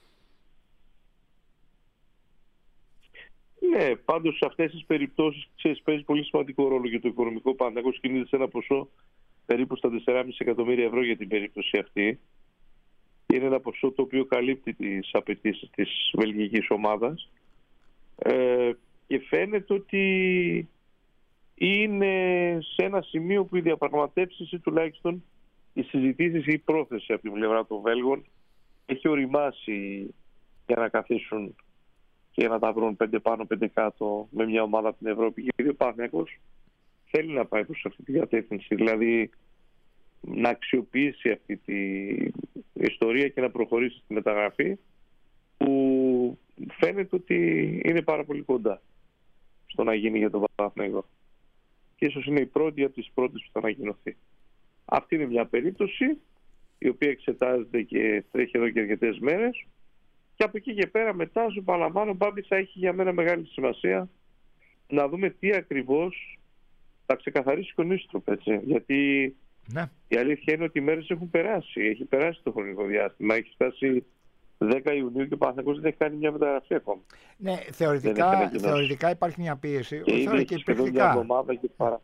Ναι, πάντως σε αυτές τις περιπτώσεις ξέρεις, παίζει πολύ σημαντικό ρόλο για το οικονομικό. Παναθηναϊκός κινείται σε ένα ποσό περίπου στα τέσσερα κόμμα πέντε εκατομμύρια ευρώ για την περίπτωση αυτή. Είναι ένα ποσό το οποίο καλύπτει τις απαιτήσεις της βελγικής ομάδας. Ε, και φαίνεται ότι είναι σε ένα σημείο που οι διαπραγματεύσεις ή τουλάχιστον οι συζητήσεις ή η πρόθεση από την πλευρά των Βέλγων έχει οριμάσει για να καθίσουν και να τα βρουν πέντε πάνω πέντε κάτω με μια ομάδα από την Ευρώπη. Γιατί ο Παναθηναϊκός θέλει να πάει προς αυτή τη διατεύθυνση, δηλαδή να αξιοποιήσει αυτή τη ιστορία και να προχωρήσει στη μεταγραφή που φαίνεται ότι είναι πάρα πολύ κοντά στο να γίνει για τον Παναθηναϊκό. Και ίσως είναι η πρώτη από τις πρώτες που θα ανακοινωθεί. Αυτή είναι μια περίπτωση η οποία εξετάζεται και τρέχει εδώ και αρκετές μέρες. Και από εκεί και πέρα μετά, σου παραλαμβάνω, Μπάμπη, θα έχει για μένα μεγάλη σημασία να δούμε τι ακριβώς θα ξεκαθαρίσει ο Νίστροπ, έτσι. Γιατί ναι. η αλήθεια είναι ότι οι μέρες έχουν περάσει. Έχει περάσει το χρονικό διάστημα. Έχει φτάσει δέκα Ιουνίου και ο Παναθηναϊκός δεν έχει κάνει μια μεταγραφή ακόμα. Ναι, θεωρητικά, θεωρητικά υπάρχει μια πίεση. Και είναι και σχεδόν μια εβδομάδα και παρά.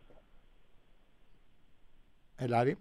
Ελάρη.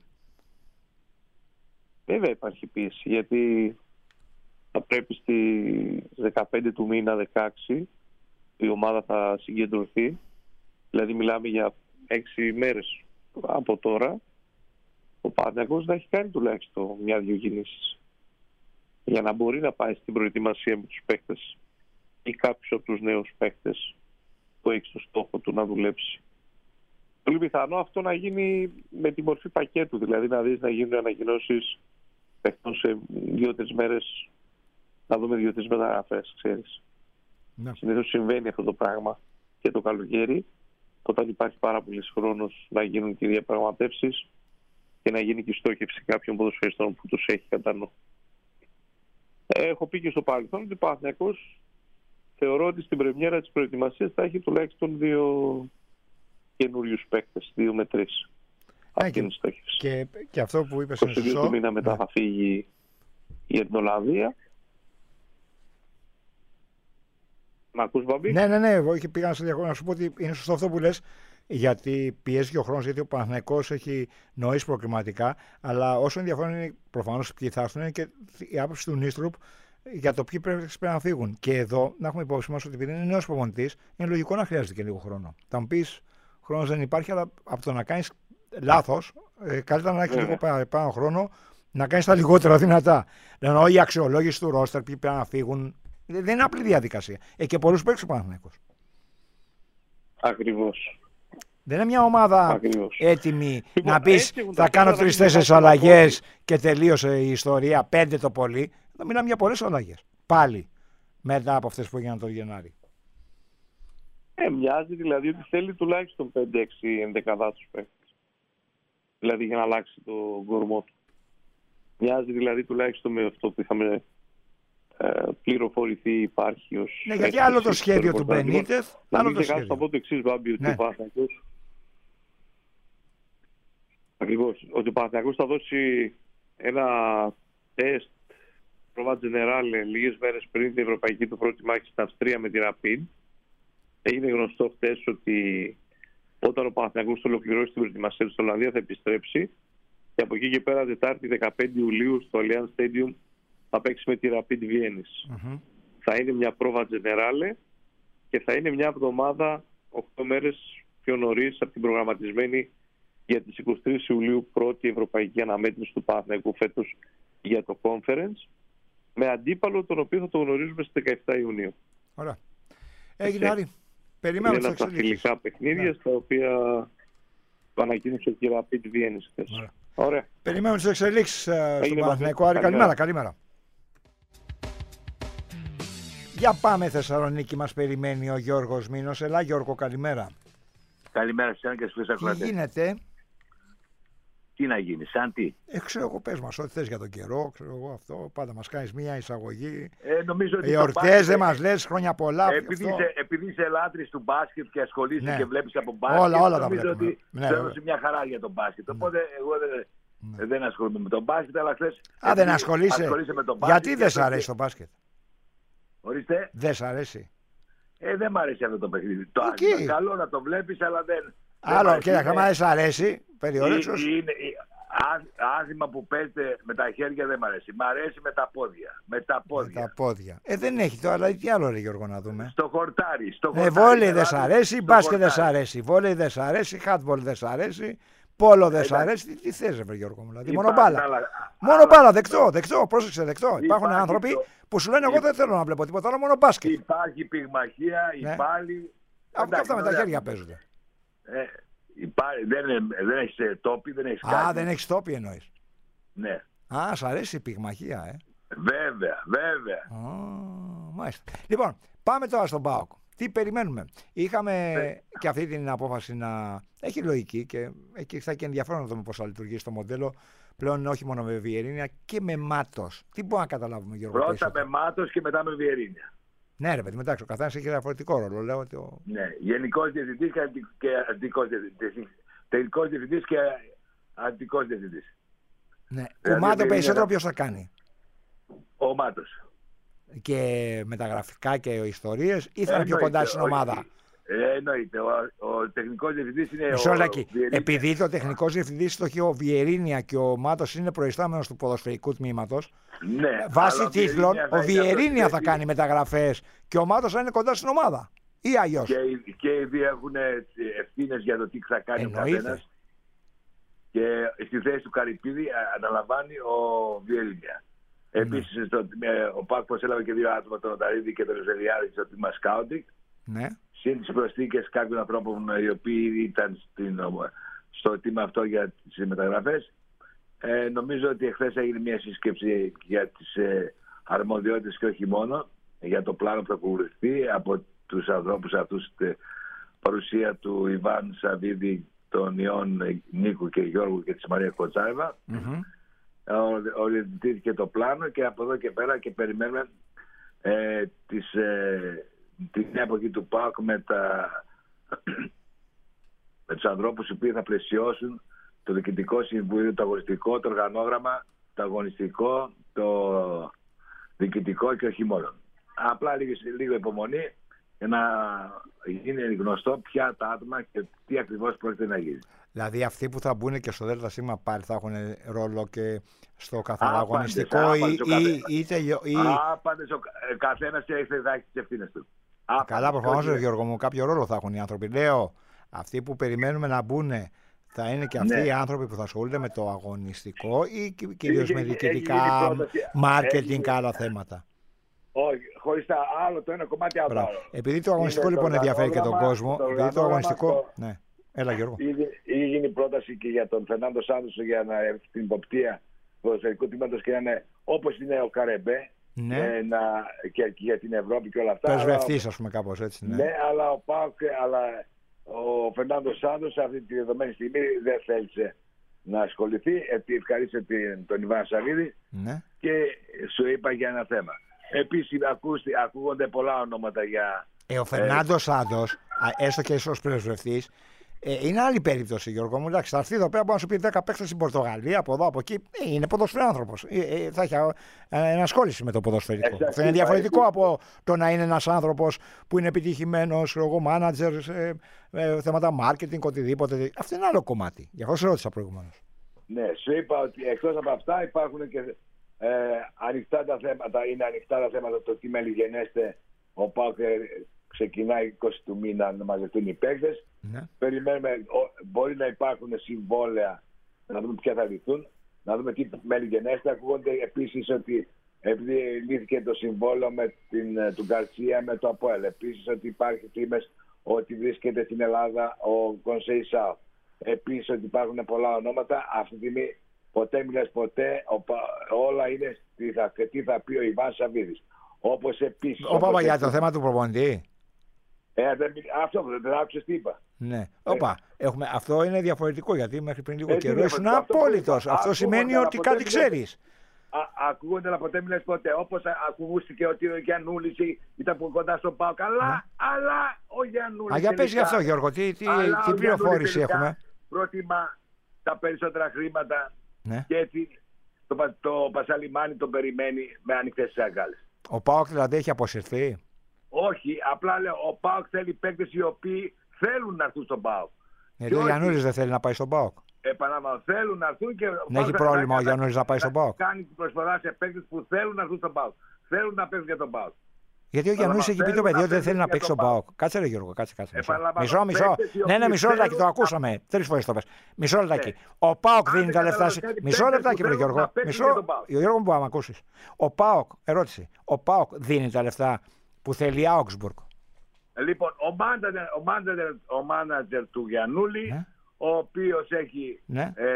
Βέβαια υπάρχει πίεση, γιατί θα πρέπει στις δεκαπέντε του μήνα δεκαέξι η ομάδα θα συγκεντρωθεί. Δηλαδή μιλάμε για έξι μέρες από τώρα. Ο Παναθηναϊκός θα έχει κάνει τουλάχιστον μια-δυο κινήσεις για να μπορεί να πάει στην προετοιμασία με τους παίκτες ή κάποιους από τους νέους παίκτες που έχει στο στόχο του να δουλέψει. Πολύ πιθανό αυτό να γίνει με τη μορφή πακέτου, δηλαδή να δεις να γίνουν ανακοινώσεις παίκτων σε δύο-τρεις μέρες, να δούμε δύο-τρεις μεταγραφές, ξέρεις. Ναι. Συνήθως συμβαίνει αυτό το πράγμα και το καλοκαίρι, όταν υπάρχει πάρα πολύς χρόνος να γίνουν και διαπραγματεύσεις και να γίνει και η στόχευση κάποιων ποδοσφαιριστών που τους έχει κατά νου. Έχω πει και στο παρελθόν ότι ο Παναθηναϊκός θεωρώ ότι στην πρεμιέρα της προετοιμασίας θα έχει τουλάχιστον δύο καινούριους παίκτες, δύο με τρεις. Ναι, και, και, και αυτό που είπες είναι σωστό. είκοσι δύο του μήνα μετά ναι. θα φύγει για την Ολλανδία. Μ' ακούς, Μπαμπή? Ναι, ναι, ναι, εγώ πήγα να, σε να σου πω ότι είναι σωστό αυτό που λες, γιατί πιέζει και ο χρόνος, γιατί ο Παναθηναϊκός έχει νοήσει προκριματικά, αλλά όσο ενδιαφέρον είναι προφανώς ποιοι θα έρθουν, είναι και η άποψη του Νίστρουπ για το ποιοι πρέπει να φύγουν. Και εδώ να έχουμε υπόψη μας ότι επειδή είναι νέος προπονητής, είναι λογικό να χρειάζεται και λίγο χρόνο. Θα μου πεις, χρόνος δεν υπάρχει, αλλά από το να κάνεις λάθος, ε, καλύτερα να έχεις yeah. λίγο πάνω χρόνο, να κάνεις τα λιγότερα δυνατά. Δηλαδή, η αξιολόγηση του ρόστερ, ποιοι πρέπει να φύγουν, δεν είναι απλή διαδικασία. Έχει και πολλούς παίκτες ο Παναθηναϊκός. Ακριβώς. Δεν είναι μια ομάδα Ακριβώς. έτοιμη λοιπόν, να πεις θα κάνω τρεις-τέσσερις αλλαγές και τελείωσε η ιστορία, πέντε το πολύ. Θα μιλάμε για πολλές αλλαγές. Πάλι μετά από αυτές που έγιναν το Γενάρη. Ε, μοιάζει δηλαδή ότι θέλει τουλάχιστον πέντε έξι ενδεκαδάτους παίκτες. Δηλαδή για να αλλάξει το κορμό του. Μοιάζει δηλαδή τουλάχιστον με αυτό που είχαμε ε, πληροφορηθεί υπάρχει ως... Ναι, γιατί άλλο το σχέδιο του Μπενίτεθ, άλλο το σχέδιο. Θα πω το εξής, Μπάμπη, ότι ναι. ο Παναθηναϊκός ακριβώς, ότι ο Παναθηναϊκός θα δώσει ένα τεστ πρόβα Generale λίγες μέρες πριν την ευρωπαϊκή του πρώτη μάχη στην Αυστρία με τη Rapid. Έγινε γνωστό χτες ότι όταν ο Παναθηναϊκός το ολοκληρώσει την προετοιμασία του στην Ολλανδία θα επιστρέψει και από εκεί και πέρα Τετάρτη δεκαπέντε Ιουλίου στο Allianz Stadium θα παίξει με τη Rapid Βιέννης. Mm-hmm. Θα είναι μια πρόβα Generale και θα είναι μια εβδομάδα, οκτώ μέρες πιο νωρίς από την προγραμματισμένη για τις είκοσι τρεις Ιουλίου πρώτη ευρωπαϊκή αναμέτρηση του Παναθηναϊκού φέτος για το Conference, με αντίπαλο τον οποίο θα το γνωρίζουμε στις δεκαεπτά Ιουνίου. Ωραία. Έγινε, Άρη. Περιμένω τις εξελίξεις. Είναι από τα φιλικά παιχνίδια, ναι. στα οποία το ανακοίνωσε και η Rapid Βιέννης χθες. Ωραία. Περιμένουμε τις εξελίξεις ε, στον Έγινε, Παναθηναϊκό. Άρη, καλημέρα, καλημέρα. Για πάμε Θεσσαλονίκη, μας περιμένει ο Γιώργος Μήνος. Ελά Γιώργο, καλημέρα. Καλημέρα σε εσένα και στους Τι ακροατές. γίνεται? Τι να γίνει, σαν τι. Ε, ξέρω εγώ, πες μας ό,τι θες για τον καιρό, ξέρω εγώ αυτό. Πάντα μας κάνεις μια εισαγωγή. Ε, νομίζω ότι Οι το ορτές μπάσκετ, δεν μας λες, χρόνια πολλά. Επειδή, αυτό. είσαι, επειδή είσαι λάτρης του μπάσκετ και ασχολείσαι Ναι. και βλέπεις από μπάσκετ, Όλα, όλα τα νομίζω βλέπουμε. ότι Ναι, σου βέβαια. έδωσε μια χαρά για τον μπάσκετ. Οπότε εγώ δεν, Ναι. δεν ασχολούμαι με τον μπάσκετ, αλλά χθες... Α, δεν ασχολείσαι. ασχολείσαι με τον μπάσκετ. Γιατί δεν σ' και- αρέσει το μπάσκετ? Ορίστε. Δεν σ' αρέσει? Ε, δεν μ' αρέσει αυτό το παιχνίδι. Το Εκεί. άθλημα, καλό να το βλέπεις, αλλά δεν... δεν μ' Άλλο, αρέσει. κοίταξε, άμα Είναι- δεν σ' αρέσει, περιορέξως. είναι- είναι- ά- άθλημα που παίζεται με τα χέρια δεν μ' αρέσει. Μ' αρέσει με τα πόδια. Με τα Με πόδια. τα πόδια. Ε, δεν έχει τώρα, αλλά τι άλλο ρε Γιώργο να δούμε. Στο χορτάρι. Στο Ε, χορτάρι, βόλεϊ δεν σ' δηλαδή, αρέσει, στο μπάσκετ δεν σ' χορτάρι. αρέσει, βόλεϊ δεν σ' αρέσει, χάτμπολ δεν σ' αρέσει, πόλο δεν σ' Εντάξει. αρέσει. Τι, τι θες ρε Γιώργο μου, δηλαδή, Υπάρχουν μόνο μπάλα. άλλα- Μόνο άλλα- μπάλα, δεκτό, δεκτό, πρόσεξε, δεκτό. Υπάρχουν Υπάρχει άνθρωποι το- που σου λένε εγώ δεν θέλω να βλέπω τίποτα άλλο, μόνο μπάσκετ. Υπάρχει πυγμαχία, Ναι. υπάλληλοι. Αυτό Εντάξει, αυτά με τα ωραία. χέρια παίζονται. Ε, υπάρχει, δεν, είναι- δεν έχει τόπι, δεν έχει Α, κάτι. δεν έχει τόπι εννοείς. Ναι. Α, σ' αρέσει η πυγμαχία, ε. Βέβαια, βέβαια. Α, μάλιστα. Λοιπόν, πάμε τώρα στον ΠΑΟΚ. Τι περιμένουμε. Είχαμε και αυτή την απόφαση να έχει λογική και εκεί θα έχει ενδιαφέρον να δούμε πώς θα λειτουργήσει το μοντέλο πλέον όχι μόνο με Βιερίνια και με Μάτος. Τι μπορούμε να καταλάβουμε, Γιώργο? Πρώτα περισσότερο? με Μάτος και μετά με Βιερίνια. Ναι, ρε παιδί, εντάξει, ο καθένας έχει διαφορετικό ρόλο. Λέω ότι ο... Ναι. Γενικός διευθυντής και, αντι, και αντικός διευθυντής. Τελικός διευθυντής και αντικός διευθυντής. Ναι. Δηλαδή, ο Μάτο Βιερίνια περισσότερο θα- ποιος θα κάνει? Ο Μάτος. Και μεταγραφικά και ιστορίες ή θα είναι πιο Εννοείται, κοντά στην όχι. ομάδα? Ε, εννοείται. Ο, ο τεχνικός διευθυντής είναι Μισό ο λεπτάκι. Βιερίνια. Επειδή το τεχνικό διευθυντή το έχει ο Βιερίνια και ο Μάτος είναι προϊστάμενος του ποδοσφαιρικού τμήματος, Ναι, βάσει αλλά τίτλων, Βιερίνια ο θα είναι Βιερίνια αυτός θα που κάνει μεταγραφές και ο Μάτος θα είναι κοντά στην ομάδα. Ή αλλιώς. Και, οι- και οι δύο έχουν ευθύνες για το τι θα κάνει Εννοείται. ο καθένας. Και στη θέση του Καρυπίδη α, αναλαμβάνει ο Βιερίνια. Ναι. Επίσης, στο, ε, ο Πάκ προσέλαβε και δύο άτομα, τον Οταρίδη και τον Ζελιάδη, στο τμήμα σκάουτινγκ. Ναι. Συν τις προσθήκες κάποιων ανθρώπων οι οποίοι ήταν στην, στο τμήμα αυτό για τις μεταγραφές. Ε, νομίζω ότι εχθές έγινε μια σύσκεψη για τις ε, αρμοδιότητες και όχι μόνο, για το πλάνο που θα ακολουθεί από τους ανθρώπους αυτούς, τη παρουσία του Ιβάν Σαββίδη, των Ιών Νίκου και Γιώργου και της Μαρία Κοτσάεβα. Μμμ. Οριεντήθηκε το πλάνο και από εδώ και πέρα και περιμένουμε ε, τις, ε, την νέα εποχή του ΠΑΟΚ με, τα, με τους ανθρώπους οι οποίοι θα πλαισιώσουν το διοικητικό συμβούλιο, το αγωνιστικό, το οργανόγραμμα, το αγωνιστικό, το διοικητικό και όχι μόνο. Απλά λίγο, λίγο υπομονή για να γίνει γνωστό ποια τα άτομα και τι ακριβώς πρόκειται να γίνει. Δηλαδή αυτοί που θα μπουν και στο ΔΣ πάλι θα έχουν ρόλο και στο καθαρά Άπαντες, αγωνιστικό ή, άπαντες ο ή, καθένας. ή, τελειω- ή... Άπαντες ο καθένας θα έχει τις ευθύνες του. Άπαντες. Καλά, προφανώς, Όχι- ρε Γιώργο μου, κάποιο ρόλο θα έχουν οι άνθρωποι. Λέω, αυτοί που περιμένουμε να μπουν θα είναι και αυτοί Ναι. οι άνθρωποι που θα ασχολούνται με το αγωνιστικό ή κυ- κυρίως Έχει- με έχει διοικητικά, γίνει πρόταση. μάρκετινγκ Έχει- και άλλα θέματα. Όχι, χωρίς τα άλλο το ένα κομμάτι από το Μπράβο. άλλο. Επειδή το αγωνιστικό Είναι το λοιπόν ενδιαφέρει και τον οργανόγραμμα, κόσμο, το επειδή το οργανόγραμμα αγωνιστικό. στο- Ναι, έλα Γιώργο. Είχε είχε γίνει πρόταση και για τον Φερνάντο Σάντος για να έρθει στην υποπτία του ποδοσφαιρικού τμήματος και να είναι όπως είναι ο Καρεμπέ. Ναι, ε, να, και, και για την Ευρώπη και όλα αυτά. πρεσβευτής ας πούμε κάπως έτσι. Ναι. Ναι. ναι, αλλά ο Πάοκ, αλλά ο Φερνάντο Σάντος αυτή τη δεδομένη στιγμή δεν θέλησε να ασχοληθεί. Ε, ευχαρίστησε την- τον Ιβάν Σαββίδη Ναι. και σου είπα για ένα θέμα. Επίσης ακούστη, ακούγονται πολλά ονόματα για... Ε, ο Φερνάντο Σάντος, έστω και ω πρεσβευτής, ε, είναι άλλη περίπτωση, Γιώργο μου. Εντάξει, θα έρθει εδώ πέρα, μπορεί να σου πει δέκα παίκτες στην Πορτογαλία, από εδώ, από εκεί. Ε, είναι ποδοσφαιρικό άνθρωπος. Ε, ε, θα έχει ε, ενασχόληση με το ποδοσφαιρικό. Exactly. Θα είναι διαφορετικό από το να είναι ένας άνθρωπος που είναι επιτυχημένος, εγώ, μάνατζερ, σε ε, θέματα marketing, οτιδήποτε. Αυτό είναι άλλο κομμάτι. Γι' αυτό σε ρώτησα προηγουμένως. Ναι, σου είπα ότι εκτός από αυτά υπάρχουν και ε, ανοιχτά τα θέματα, είναι ανοιχτά τα θέματα το τι μελιγενέστε. Ο ΠΑΟΚ ε, ξεκινάει είκοσι του μήνα να μαζευτούν οι παίκτες. Ναι. Περιμένουμε, ο, μπορεί να υπάρχουν συμβόλαια, να δούμε ποια θα λυθούν, να δούμε τι μελιγενέστε. Ακούγονται επίσης ότι επειδή λύθηκε το συμβόλαιο με την, του Γκαρσία με το ΑΠΟΕΛ, επίσης ότι υπάρχει φήμες ότι βρίσκεται στην Ελλάδα ο Κονσέι Σάου. Επίσης ότι υπάρχουν πολλά ονόματα. Αυτή τη στιγμή ποτέ μιλάς ποτέ, όλα είναι τι θα, τι θα πει ο Ιβάν Σαββίδης. Όπως επίσης... Όπα, για το θέμα του προπονητή. Ε, δεν, αυτό δεν άκουσες τι είπα. Ναι. Όπα, ε. έχουμε, αυτό είναι διαφορετικό, γιατί μέχρι πριν λίγο ε, καιρό ήσουν απόλυτος. Αυτό, αυτό σημαίνει ότι κάτι ξέρεις. Ακούγονται, αλλά ποτέ μιλάς ποτέ. Όπως ακούγουστηκε ότι ο Γιαννούλης ήταν κοντά στον ΠΑΟΚ. Αλλά, ναι. αλλά ο Γιαννούλης. Α, για πες γι' αυτό, Γιώργο, τι, τι, τι πληροφόρηση έχουμε. Πρότιμα τα περισσότερα χρήματα, ναι. και έτσι το, το Πασαλιμάνι τον περιμένει με ανοιχτές αγκάλες. Ο ΠΑΟΚ δηλαδή έχει αποσυρθεί? Όχι, απλά λέω ο ΠΑΟΚ θέλει παίκτες οι οποίοι θέλουν να έρθουν στον ΠΑΟΚ. Γιατί ο Γιαννούλης δεν θέλει να πάει στον ΠΑΟΚ. Επαναλαμβάνω, θέλουν να έρθουν και. Δεν έχει πρόβλημα ο Γιαννούλης να πάει στον ΠΑΟΚ. Κάνει την προσφορά σε παίκτες που θέλουν να έρθουν στον ΠΑΟΚ. Θέλουν να παίξουν για τον ΠΑΟΚ. Γιατί ο Γιαννούλης έχει πει το παιδί ότι δεν θέλει να παίξει στον ΠΑΟΚ. Κάτσε ρε Γιώργο, κάτσε, κάτσε. Μισό, μισό. Ναι, ναι, μισό λεπτάκι, το ακούσαμε. Τρεις φορές το πες. Μισό λεπτάκι. Ο ΠΑΟΚ δίνει τα λεφτά. Μισό λεπτάκι, βρε Γιώργο. Μισό. Γιώργο, μου να με ακούσεις. Ο ΠΑΟΚ, ερώτηση. Ο ΠΑΟΚ δίνει τα λεφτά που θέλει η Augsburg. Λοιπόν, ο μάνατζερ, ο μάνατζερ του Γιαννούλη, ναι. ο οποίος έχει ναι. ε,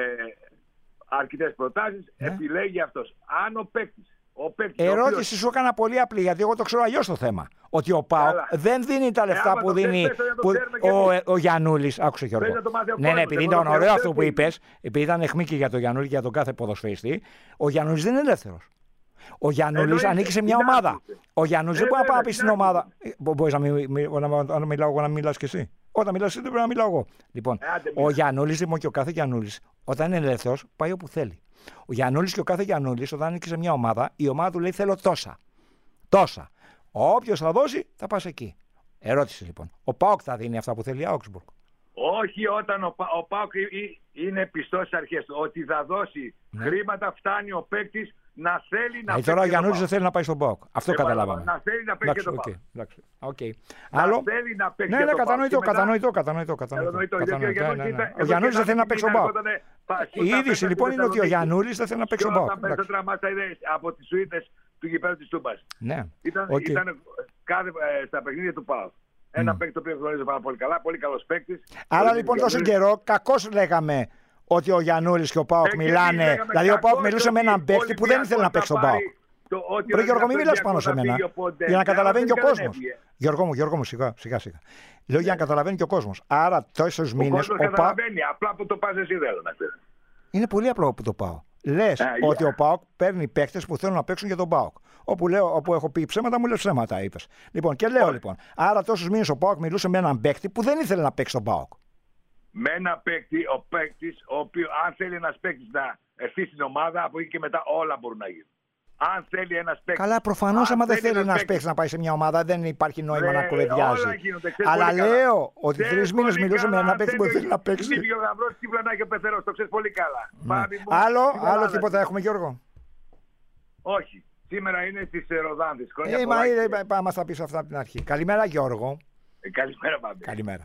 αρκετές προτάσεις, ναι. επιλέγει αυτός. Αν ο παίκτης. Ερώτηση οποίος... σου έκανα πολύ απλή, γιατί εγώ το ξέρω αλλιώς το θέμα. Ότι ο ΠΑΟΚ δεν δίνει τα λεφτά ε, που δίνει που... ο, ο Γιαννούλης. Άκουσε Γιώργο. Ναι, ναι, επειδή ήταν ωραίο αυτό που είπες, επειδή ήταν αιχμήκη για τον Γιαννούλη και για τον κάθε ποδοσφαιριστή, ο Γιαννούλης δεν είναι ελεύθερος. Ο Γιαννούλης ανήκει σε μια ομάδα. Ο Γιαννούλης δεν μπορεί να πάει να πει στην ομάδα. Μπορείς να μιλάω εγώ, να μιλάς κι εσύ. Όταν μιλάς εσύ δεν πρέπει να μιλάω εγώ. Λοιπόν, ο Γιαννούλης λοιπόν και ο κάθε Γιαννούλης, όταν είναι ελεύθερος, πάει όπου θέλει. Ο Γιαννούλης και ο κάθε Γιαννούλης, όταν ανήκει σε μια ομάδα, η ομάδα του λέει: θέλω τόσα. Τόσα. Όποιος θα δώσει, θα πας εκεί. Ερώτηση λοιπόν. Ο ΠΑΟΚ θα δίνει αυτά που θέλει η Augsburg? Όχι, όταν ο, ο ΠΑΟΚ είναι πιστός στις αρχές του ότι θα δώσει ναι. χρήματα, φτάνει ο παίκτης να θέλει να παίξει. Τώρα ο Γιαννούλης δεν θέλει να πάει στον ΠΑΟΚ. Αυτό καταλάβαμε. Να θέλει να παίξει και τον ΠΑΟΚ. Άλλο. Θέλει να παίξει. Ναι, ναι, κατανοητό, κατανοητό, κατανοητό. Ο Γιαννούλης δεν θέλει να παίξει στον ΠΑΟΚ. Η είδηση λοιπόν είναι ότι ο Γιαννούλης δεν θέλει να παίξει στον ΠΑΟΚ. Τα περισσότερα μάτσα είναι από τις σουίτες του γηπέδου της Τούμπας. Ναι. Ήταν στα παιχνίδια του ΠΑΟΚ. Ένα παίκτη το οποίο γνωρίζω πάρα πολύ καλά, πολύ καλός παίκτης. Άρα λοιπόν τόσο καιρό κακώς λέγαμε ότι ο Γιαννούλης και ο ΠΑΟΚ μιλάνε. Δηλαδή ο ΠΑΟΚ μιλούσε με έναν παίκτη που δεν ήθελε να παίξει τον ΠΑΟΚ. Πρέπει Γιώργο, μην μιλάς πάνω σε μένα. Για να καταλαβαίνει και ο κόσμος. Γιώργο μου, Γιώργο μου, σιγά, σιγά, σιγά. Λέω για να καταλαβαίνει και ο κόσμος. Άρα τόσους μήνες. Ο κόσμος καταλαβαίνει, απλά που το πας εσύ δεν να ξέρεις. Είναι πολύ απλό που το πάω. Λες yeah, yeah. ότι ο ΠΑΟΚ παίρνει παίκτες που θέλουν να παίξουν για τον ΠΑΟΚ. Όπου, λέω, όπου έχω πει ψέματα, μου λες ψέματα, είπες. Λοιπόν, και λέω oh. λοιπόν. Άρα τόσους μήνες ο ΠΑΟΚ μιλούσε με έναν παίκτη που δεν ήθελε να παίξει τον ΠΑΟΚ. Με ένα παίκτη, ο παίκτης, ο οποίος αν θέλει ένας παίκτης να έρθει στην ομάδα, από εκεί και μετά όλα μπορούν να γίνουν. Αν θέλει ένας παίκτης. Καλά, προφανώς, άμα δεν θέλει ένας παίκτης να πάει σε μια ομάδα, δεν υπάρχει νόημα να κουβεντιάζει. Αλλά λέω ότι τρεις μήνες μιλούσε με έναν παίκτη που θέλει να παίξει. Είναι ο γαμπρός τι πλανάκι ο πεθερός, το ξέρεις πολύ καλά. Άλλο, άλλο τίποτα έχουμε, Γιώργο? Όχι. Σήμερα είναι στις Ροδάνδες. Ε, μα είναι, πάμε στα πίσω αυτά από την αρχή. Καλημέρα, Γιώργο. Ε, καλημέρα, Μπάμπη. Καλημέρα.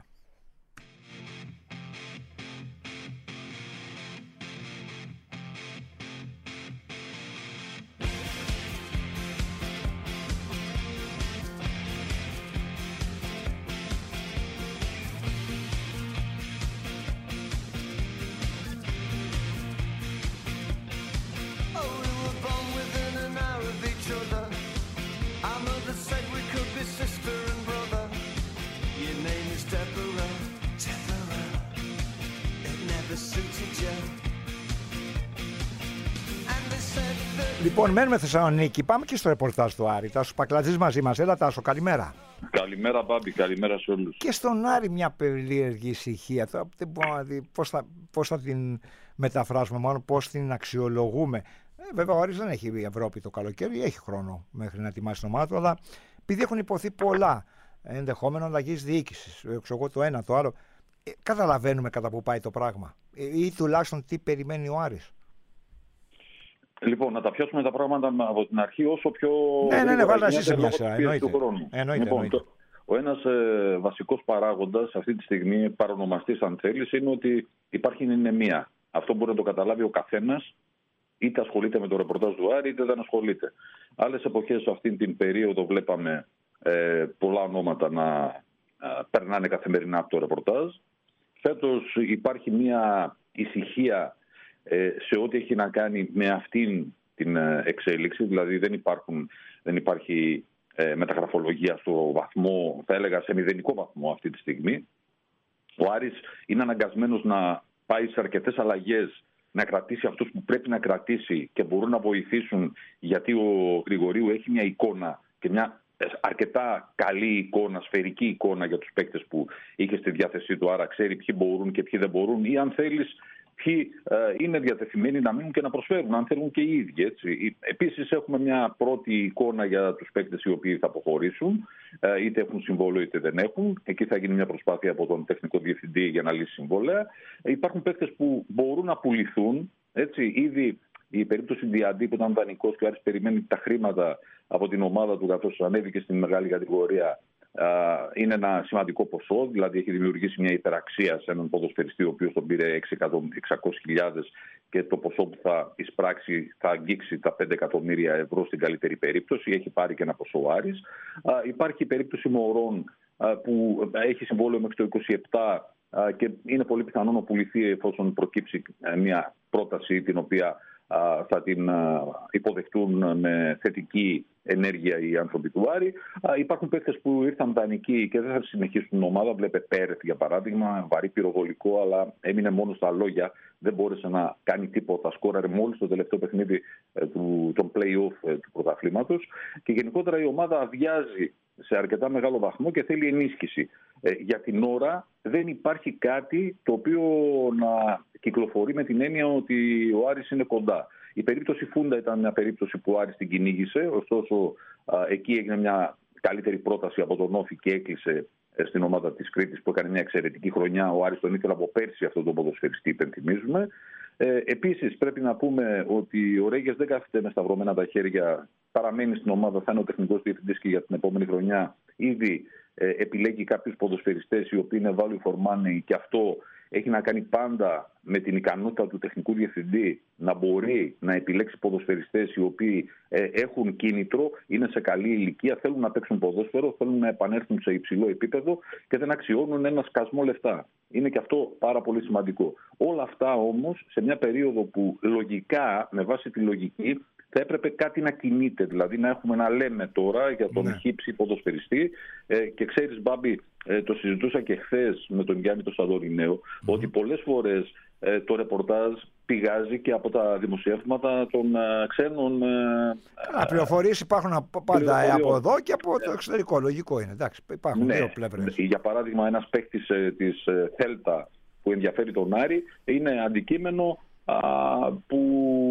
Λοιπόν, μένουμε Θεσσαλονίκη. Πάμε και στο ρεπορτάζ του Άρη. Τάσος Πακλατζής μαζί μας. Έλα, Τάσο, καλημέρα. Καλημέρα, Μπάμπη, καλημέρα σε όλους. Και στον Άρη μια περίεργη ησυχία. Τώρα δεν μπορώ να δει πώς θα, πώς θα την μεταφράσουμε, μόνο πώς την αξιολογούμε. Ε, βέβαια, ο Άρης δεν έχει η Ευρώπη το καλοκαίρι, έχει χρόνο μέχρι να ετοιμάσει την ομάδα του, αλλά επειδή έχουν υποθεί πολλά ενδεχόμενο αλλαγή διοίκηση, εγώ το ένα, το άλλο, ε, καταλαβαίνουμε κατά που πάει το πράγμα. Ε, ή τουλάχιστον τι περιμένει ο Άρης. Λοιπόν, να τα πιάσουμε τα πράγματα από την αρχή όσο πιο. Ναι, ναι, ναι, βάλτε εσύ σε μια σειρά. Εννοείται. Εννοείται, λοιπόν, εννοείται. Ο ένας ε, βασικός παράγοντας αυτή τη στιγμή, παρονομαστής αν θέλεις, είναι ότι υπάρχει νηνεμία. Αυτό μπορεί να το καταλάβει ο καθένας, είτε ασχολείται με το ρεπορτάζ του Άρη, είτε δεν ασχολείται. Άλλες εποχές, σε αυτή την περίοδο, βλέπαμε ε, πολλά ονόματα να ε, περνάνε καθημερινά από το ρεπορτάζ. Φέτος υπάρχει μια ησυχία ε, σε ό,τι έχει να κάνει με αυτήν την εξέλιξη. Δηλαδή δεν, υπάρχουν, δεν υπάρχει ε, μεταγραφολογία στο βαθμό, θα έλεγα σε μηδενικό βαθμό αυτή τη στιγμή. Ο Άρης είναι αναγκασμένος να πάει σε αρκετές αλλαγές, να κρατήσει αυτούς που πρέπει να κρατήσει και μπορούν να βοηθήσουν, γιατί ο Γρηγορίου έχει μια εικόνα και μια αρκετά καλή εικόνα, σφαιρική εικόνα για τους παίκτες που είχε στη διάθεσή του, άρα ξέρει ποιοι μπορούν και ποιοι δεν μπορούν, ή αν θέλεις ποιοι ε, είναι διατεθειμένοι να μείνουν και να προσφέρουν, αν θέλουν και οι ίδιοι. Έτσι. Επίσης έχουμε μια πρώτη εικόνα για τους παίκτες οι οποίοι θα αποχωρήσουν, ε, είτε έχουν συμβόλαιο είτε δεν έχουν. Εκεί θα γίνει μια προσπάθεια από τον τεχνικό διευθυντή για να λύσει συμβόλαια. Ε, υπάρχουν παίκτες που μπορούν να πουληθούν. Έτσι. Ήδη η περίπτωση Διαντή που ήταν δανεικός και ο Άρης περιμένει τα χρήματα από την ομάδα του καθώς ανέβηκε στην μεγάλη κατηγορία, είναι ένα σημαντικό ποσό, δηλαδή έχει δημιουργήσει μια υπεραξία σε έναν ποδοσφαιριστή ο οποίος τον πήρε εξακόσιες χιλιάδες και το ποσό που θα εισπράξει θα αγγίξει τα πέντε εκατομμύρια ευρώ στην καλύτερη περίπτωση. Έχει πάρει και ένα ποσό ο Άρης. Υπάρχει η περίπτωση Μωρών που έχει συμβόλαιο μέχρι το είκοσι επτά και είναι πολύ πιθανό να πουληθεί εφόσον προκύψει μια πρόταση την οποία θα την υποδεχτούν με θετική ενέργεια οι άνθρωποι του Άρη. Υπάρχουν παίκτες που ήρθαν δανεικοί και δεν θα συνεχίσουν την ομάδα. Βλέπε Πέρεθ για παράδειγμα, βαρύ πυροβολικό, αλλά έμεινε μόνο στα λόγια. Δεν μπόρεσε να κάνει τίποτα. Σκόραρε μόλις το τελευταίο παιχνίδι του, των play-off του πρωταθλήματος. Και γενικότερα η ομάδα αδειάζει σε αρκετά μεγάλο βαθμό και θέλει ενίσχυση. Ε, για την ώρα δεν υπάρχει κάτι το οποίο να κυκλοφορεί με την έννοια ότι ο Άρης είναι κοντά. Η περίπτωση Φούντα ήταν μια περίπτωση που ο Άρης την κυνήγησε, ωστόσο α, εκεί έγινε μια καλύτερη πρόταση από τον Όφη και έκλεισε στην ομάδα της Κρήτης που έκανε μια εξαιρετική χρονιά. Ο Άρης τον ήθελε από πέρσι αυτόν τον ποδοσφαιριστή, υπενθυμίζουμε. Ε, επίσης πρέπει να πούμε ότι ο Ρέγες δεν κάθεται με σταυρωμένα τα χέρια, παραμένει στην ομάδα, θα είναι ο τεχνικός διευθυντής και για την επόμενη χρονιά. Ήδη ε, επιλέγει κάποιους ποδοσφαιριστές οι οποίοι είναι value for money και αυτό έχει να κάνει πάντα με την ικανότητα του τεχνικού διευθυντή να μπορεί να επιλέξει ποδοσφαιριστές οι οποίοι ε, έχουν κίνητρο, είναι σε καλή ηλικία, θέλουν να παίξουν ποδόσφαιρο, θέλουν να επανέλθουν σε υψηλό επίπεδο και δεν αξιώνουν ένα σκασμό λεφτά. Είναι και αυτό πάρα πολύ σημαντικό. Όλα αυτά όμως σε μια περίοδο που λογικά, με βάση τη λογική, θα έπρεπε κάτι να κινείται, δηλαδή να έχουμε να λέμε τώρα για τον ναι. χύψη ποδοσφαιριστή ε, και ξέρεις Μπάμπη, ε, το συζητούσα και χθες με τον Γιάννη τον Σαδωρινέο, mm-hmm. ότι πολλές φορές ε, το ρεπορτάζ πηγάζει και από τα δημοσιεύματα των ε, ξένων. Ε, πληροφορίες υπάρχουν πάντα ε, από εδώ και από το εξωτερικό, λογικό είναι, εντάξει, υπάρχουν ναι. δύο πλευρές. Για παράδειγμα ένας παίκτης ε, της ε, Θέλτα που ενδιαφέρει τον Άρη είναι αντικείμενο που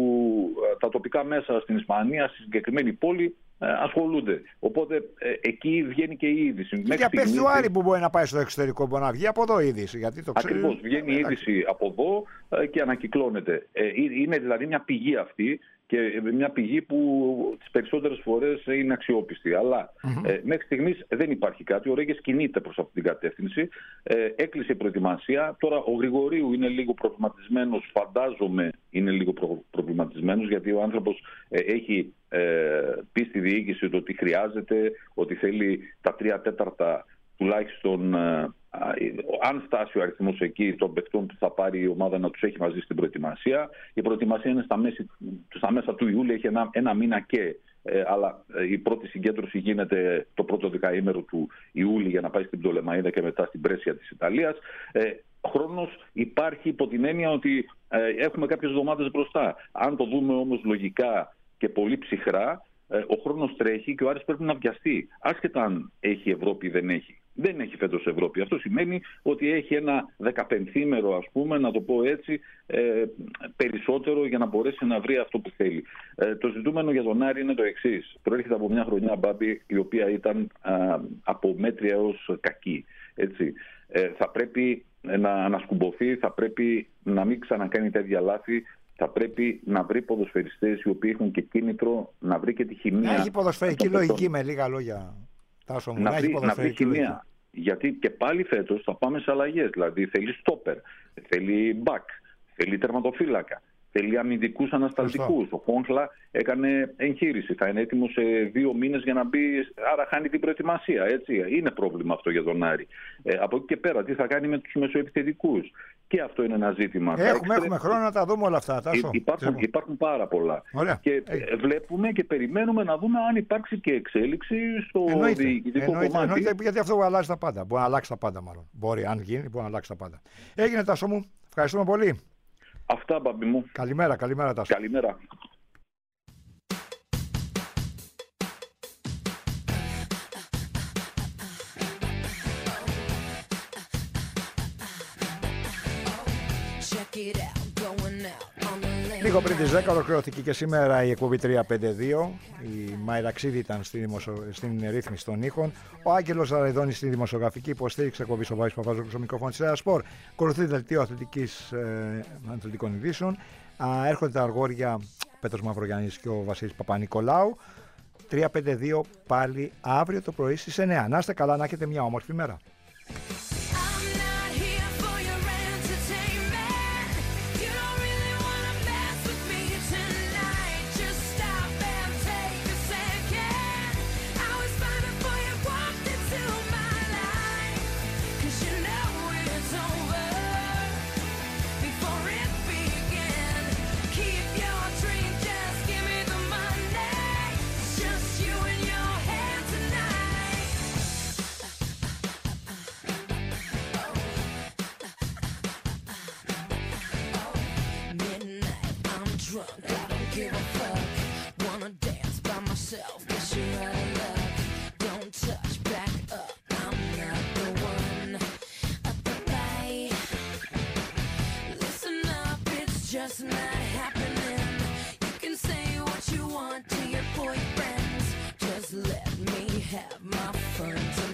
τα τοπικά μέσα στην Ισπανία, στη συγκεκριμένη πόλη, ασχολούνται. Οπότε εκεί βγαίνει και η είδηση. Και για παίχτη του Άρη που μπορεί να πάει στο εξωτερικό, μπορεί να βγει από εδώ η είδηση. Γιατί το ξέρω. Ακριβώς, βγαίνει η είδηση από εδώ και ανακυκλώνεται. Είναι δηλαδή μια πηγή αυτή και μια πηγή που τις περισσότερες φορές είναι αξιόπιστη. Αλλά mm-hmm. ε, μέχρι στιγμής δεν υπάρχει κάτι. Ο Ρέγες κινείται προς αυτή την κατεύθυνση. Ε, έκλεισε η προετοιμασία. Τώρα ο Γρηγορίου είναι λίγο προβληματισμένος. Φαντάζομαι είναι λίγο προ, προβληματισμένος γιατί ο άνθρωπος ε, έχει ε, πει στη διοίκηση το ότι χρειάζεται, ότι θέλει τα τρία τέταρτα τουλάχιστον, ε, αν φτάσει ο αριθμός εκεί των παιχτών που θα πάρει η ομάδα να τους έχει μαζί στην προετοιμασία. Η προετοιμασία είναι στα, μέση, στα μέσα του Ιούλη, έχει ένα, ένα μήνα και, ε, αλλά ε, η πρώτη συγκέντρωση γίνεται το πρώτο δεκαήμερο του Ιούλη για να πάει στην Πτολεμαΐδα και μετά στην Πρέσια της Ιταλίας. Ε, χρόνος υπάρχει υπό την έννοια ότι ε, έχουμε κάποιες εβδομάδες μπροστά. Αν το δούμε όμως λογικά και πολύ ψυχρά, ε, ο χρόνος τρέχει και ο Άρης πρέπει να βιαστεί. Άσχετα αν έχει Ευρώπη ή δεν έχει. Δεν έχει φέτος Ευρώπη. Αυτό σημαίνει ότι έχει ένα δεκαπενθήμερο, ας πούμε, να το πω έτσι, ε, περισσότερο για να μπορέσει να βρει αυτό που θέλει. Ε, το ζητούμενο για τον Άρη είναι το εξής. Προέρχεται από μια χρονιά, Μπάμπη, η οποία ήταν α, από μέτρια έως κακή. Έτσι. Ε, θα πρέπει να ανασκουμποθεί, θα πρέπει να μην ξανακάνει τέτοια λάθη. Θα πρέπει να βρει ποδοσφαιριστές οι οποίοι έχουν και κίνητρο, να βρει και τη χημεία. Να έχει ποδοσφαιρική λογική, με λίγα λόγια. Τάσο μου, να, να, βρει, να βρει χημεία. Γιατί και πάλι φέτος θα πάμε σε αλλαγές. Δηλαδή θέλει στόπερ, θέλει μπακ, θέλει τερματοφύλακα. Θέλει αμυντικούς ανασταλτικούς. Ο Χόγκλα έκανε εγχείρηση. Θα είναι έτοιμος σε δύο μήνες για να μπει. Άρα χάνει την προετοιμασία. Έτσι. Είναι πρόβλημα αυτό για τον Άρη. Ε, από εκεί και πέρα, τι θα κάνει με τους μεσοεπιθετικούς. Και αυτό είναι ένα ζήτημα. Έχουμε, Έξτρα... έχουμε χρόνο να τα δούμε όλα αυτά. Τάσο. Υπάρχουν, υπάρχουν πάρα πολλά. Ωραία. Και ε, βλέπουμε και περιμένουμε να δούμε αν υπάρξει και εξέλιξη στο εννοείται, διοικητικό εννοείται, κομμάτι. Εννοείται, γιατί αυτό αλλάζει τα πάντα. Μπορεί να αλλάξει τα πάντα, μάλλον. Μπορεί, αν γίνει, μπορεί να αλλάξει τα πάντα. Έγινε, Τάσο μου. Ευχαριστούμε πολύ. Αυτά, μπαμπή μου. Καλημέρα, καλημέρα, Τάσο. Καλημέρα. Λίγο πριν τις δέκα ολοκληρώθηκε και σήμερα η εκπομπή τριακόσια πενήντα δύο. Η Μαϊραξίδη ήταν στην, δημοσιο... στην ρύθμιση των ήχων. Ο Άγγελος Αραϊδόνης στη δημοσιογραφική υποστήριξη εκπομπή ο Βάης Παπαζόγλου στο μικρόφωνο της Σπορ. Ακολουθεί δελτίο αθλητικής, ε, αθλητικών ειδήσεων. Α, έρχονται τα αργόρια Πέτρος Μαυρογιάννης και ο Βασίλης Παπα-Νικολάου. τριακόσια πενήντα δύο πάλι αύριο το πρωί στις εννιά. Να είστε καλά, να έχετε μια όμορφη μέρα. Just not happening. You can say what you want to your boyfriends. Just let me have my fun.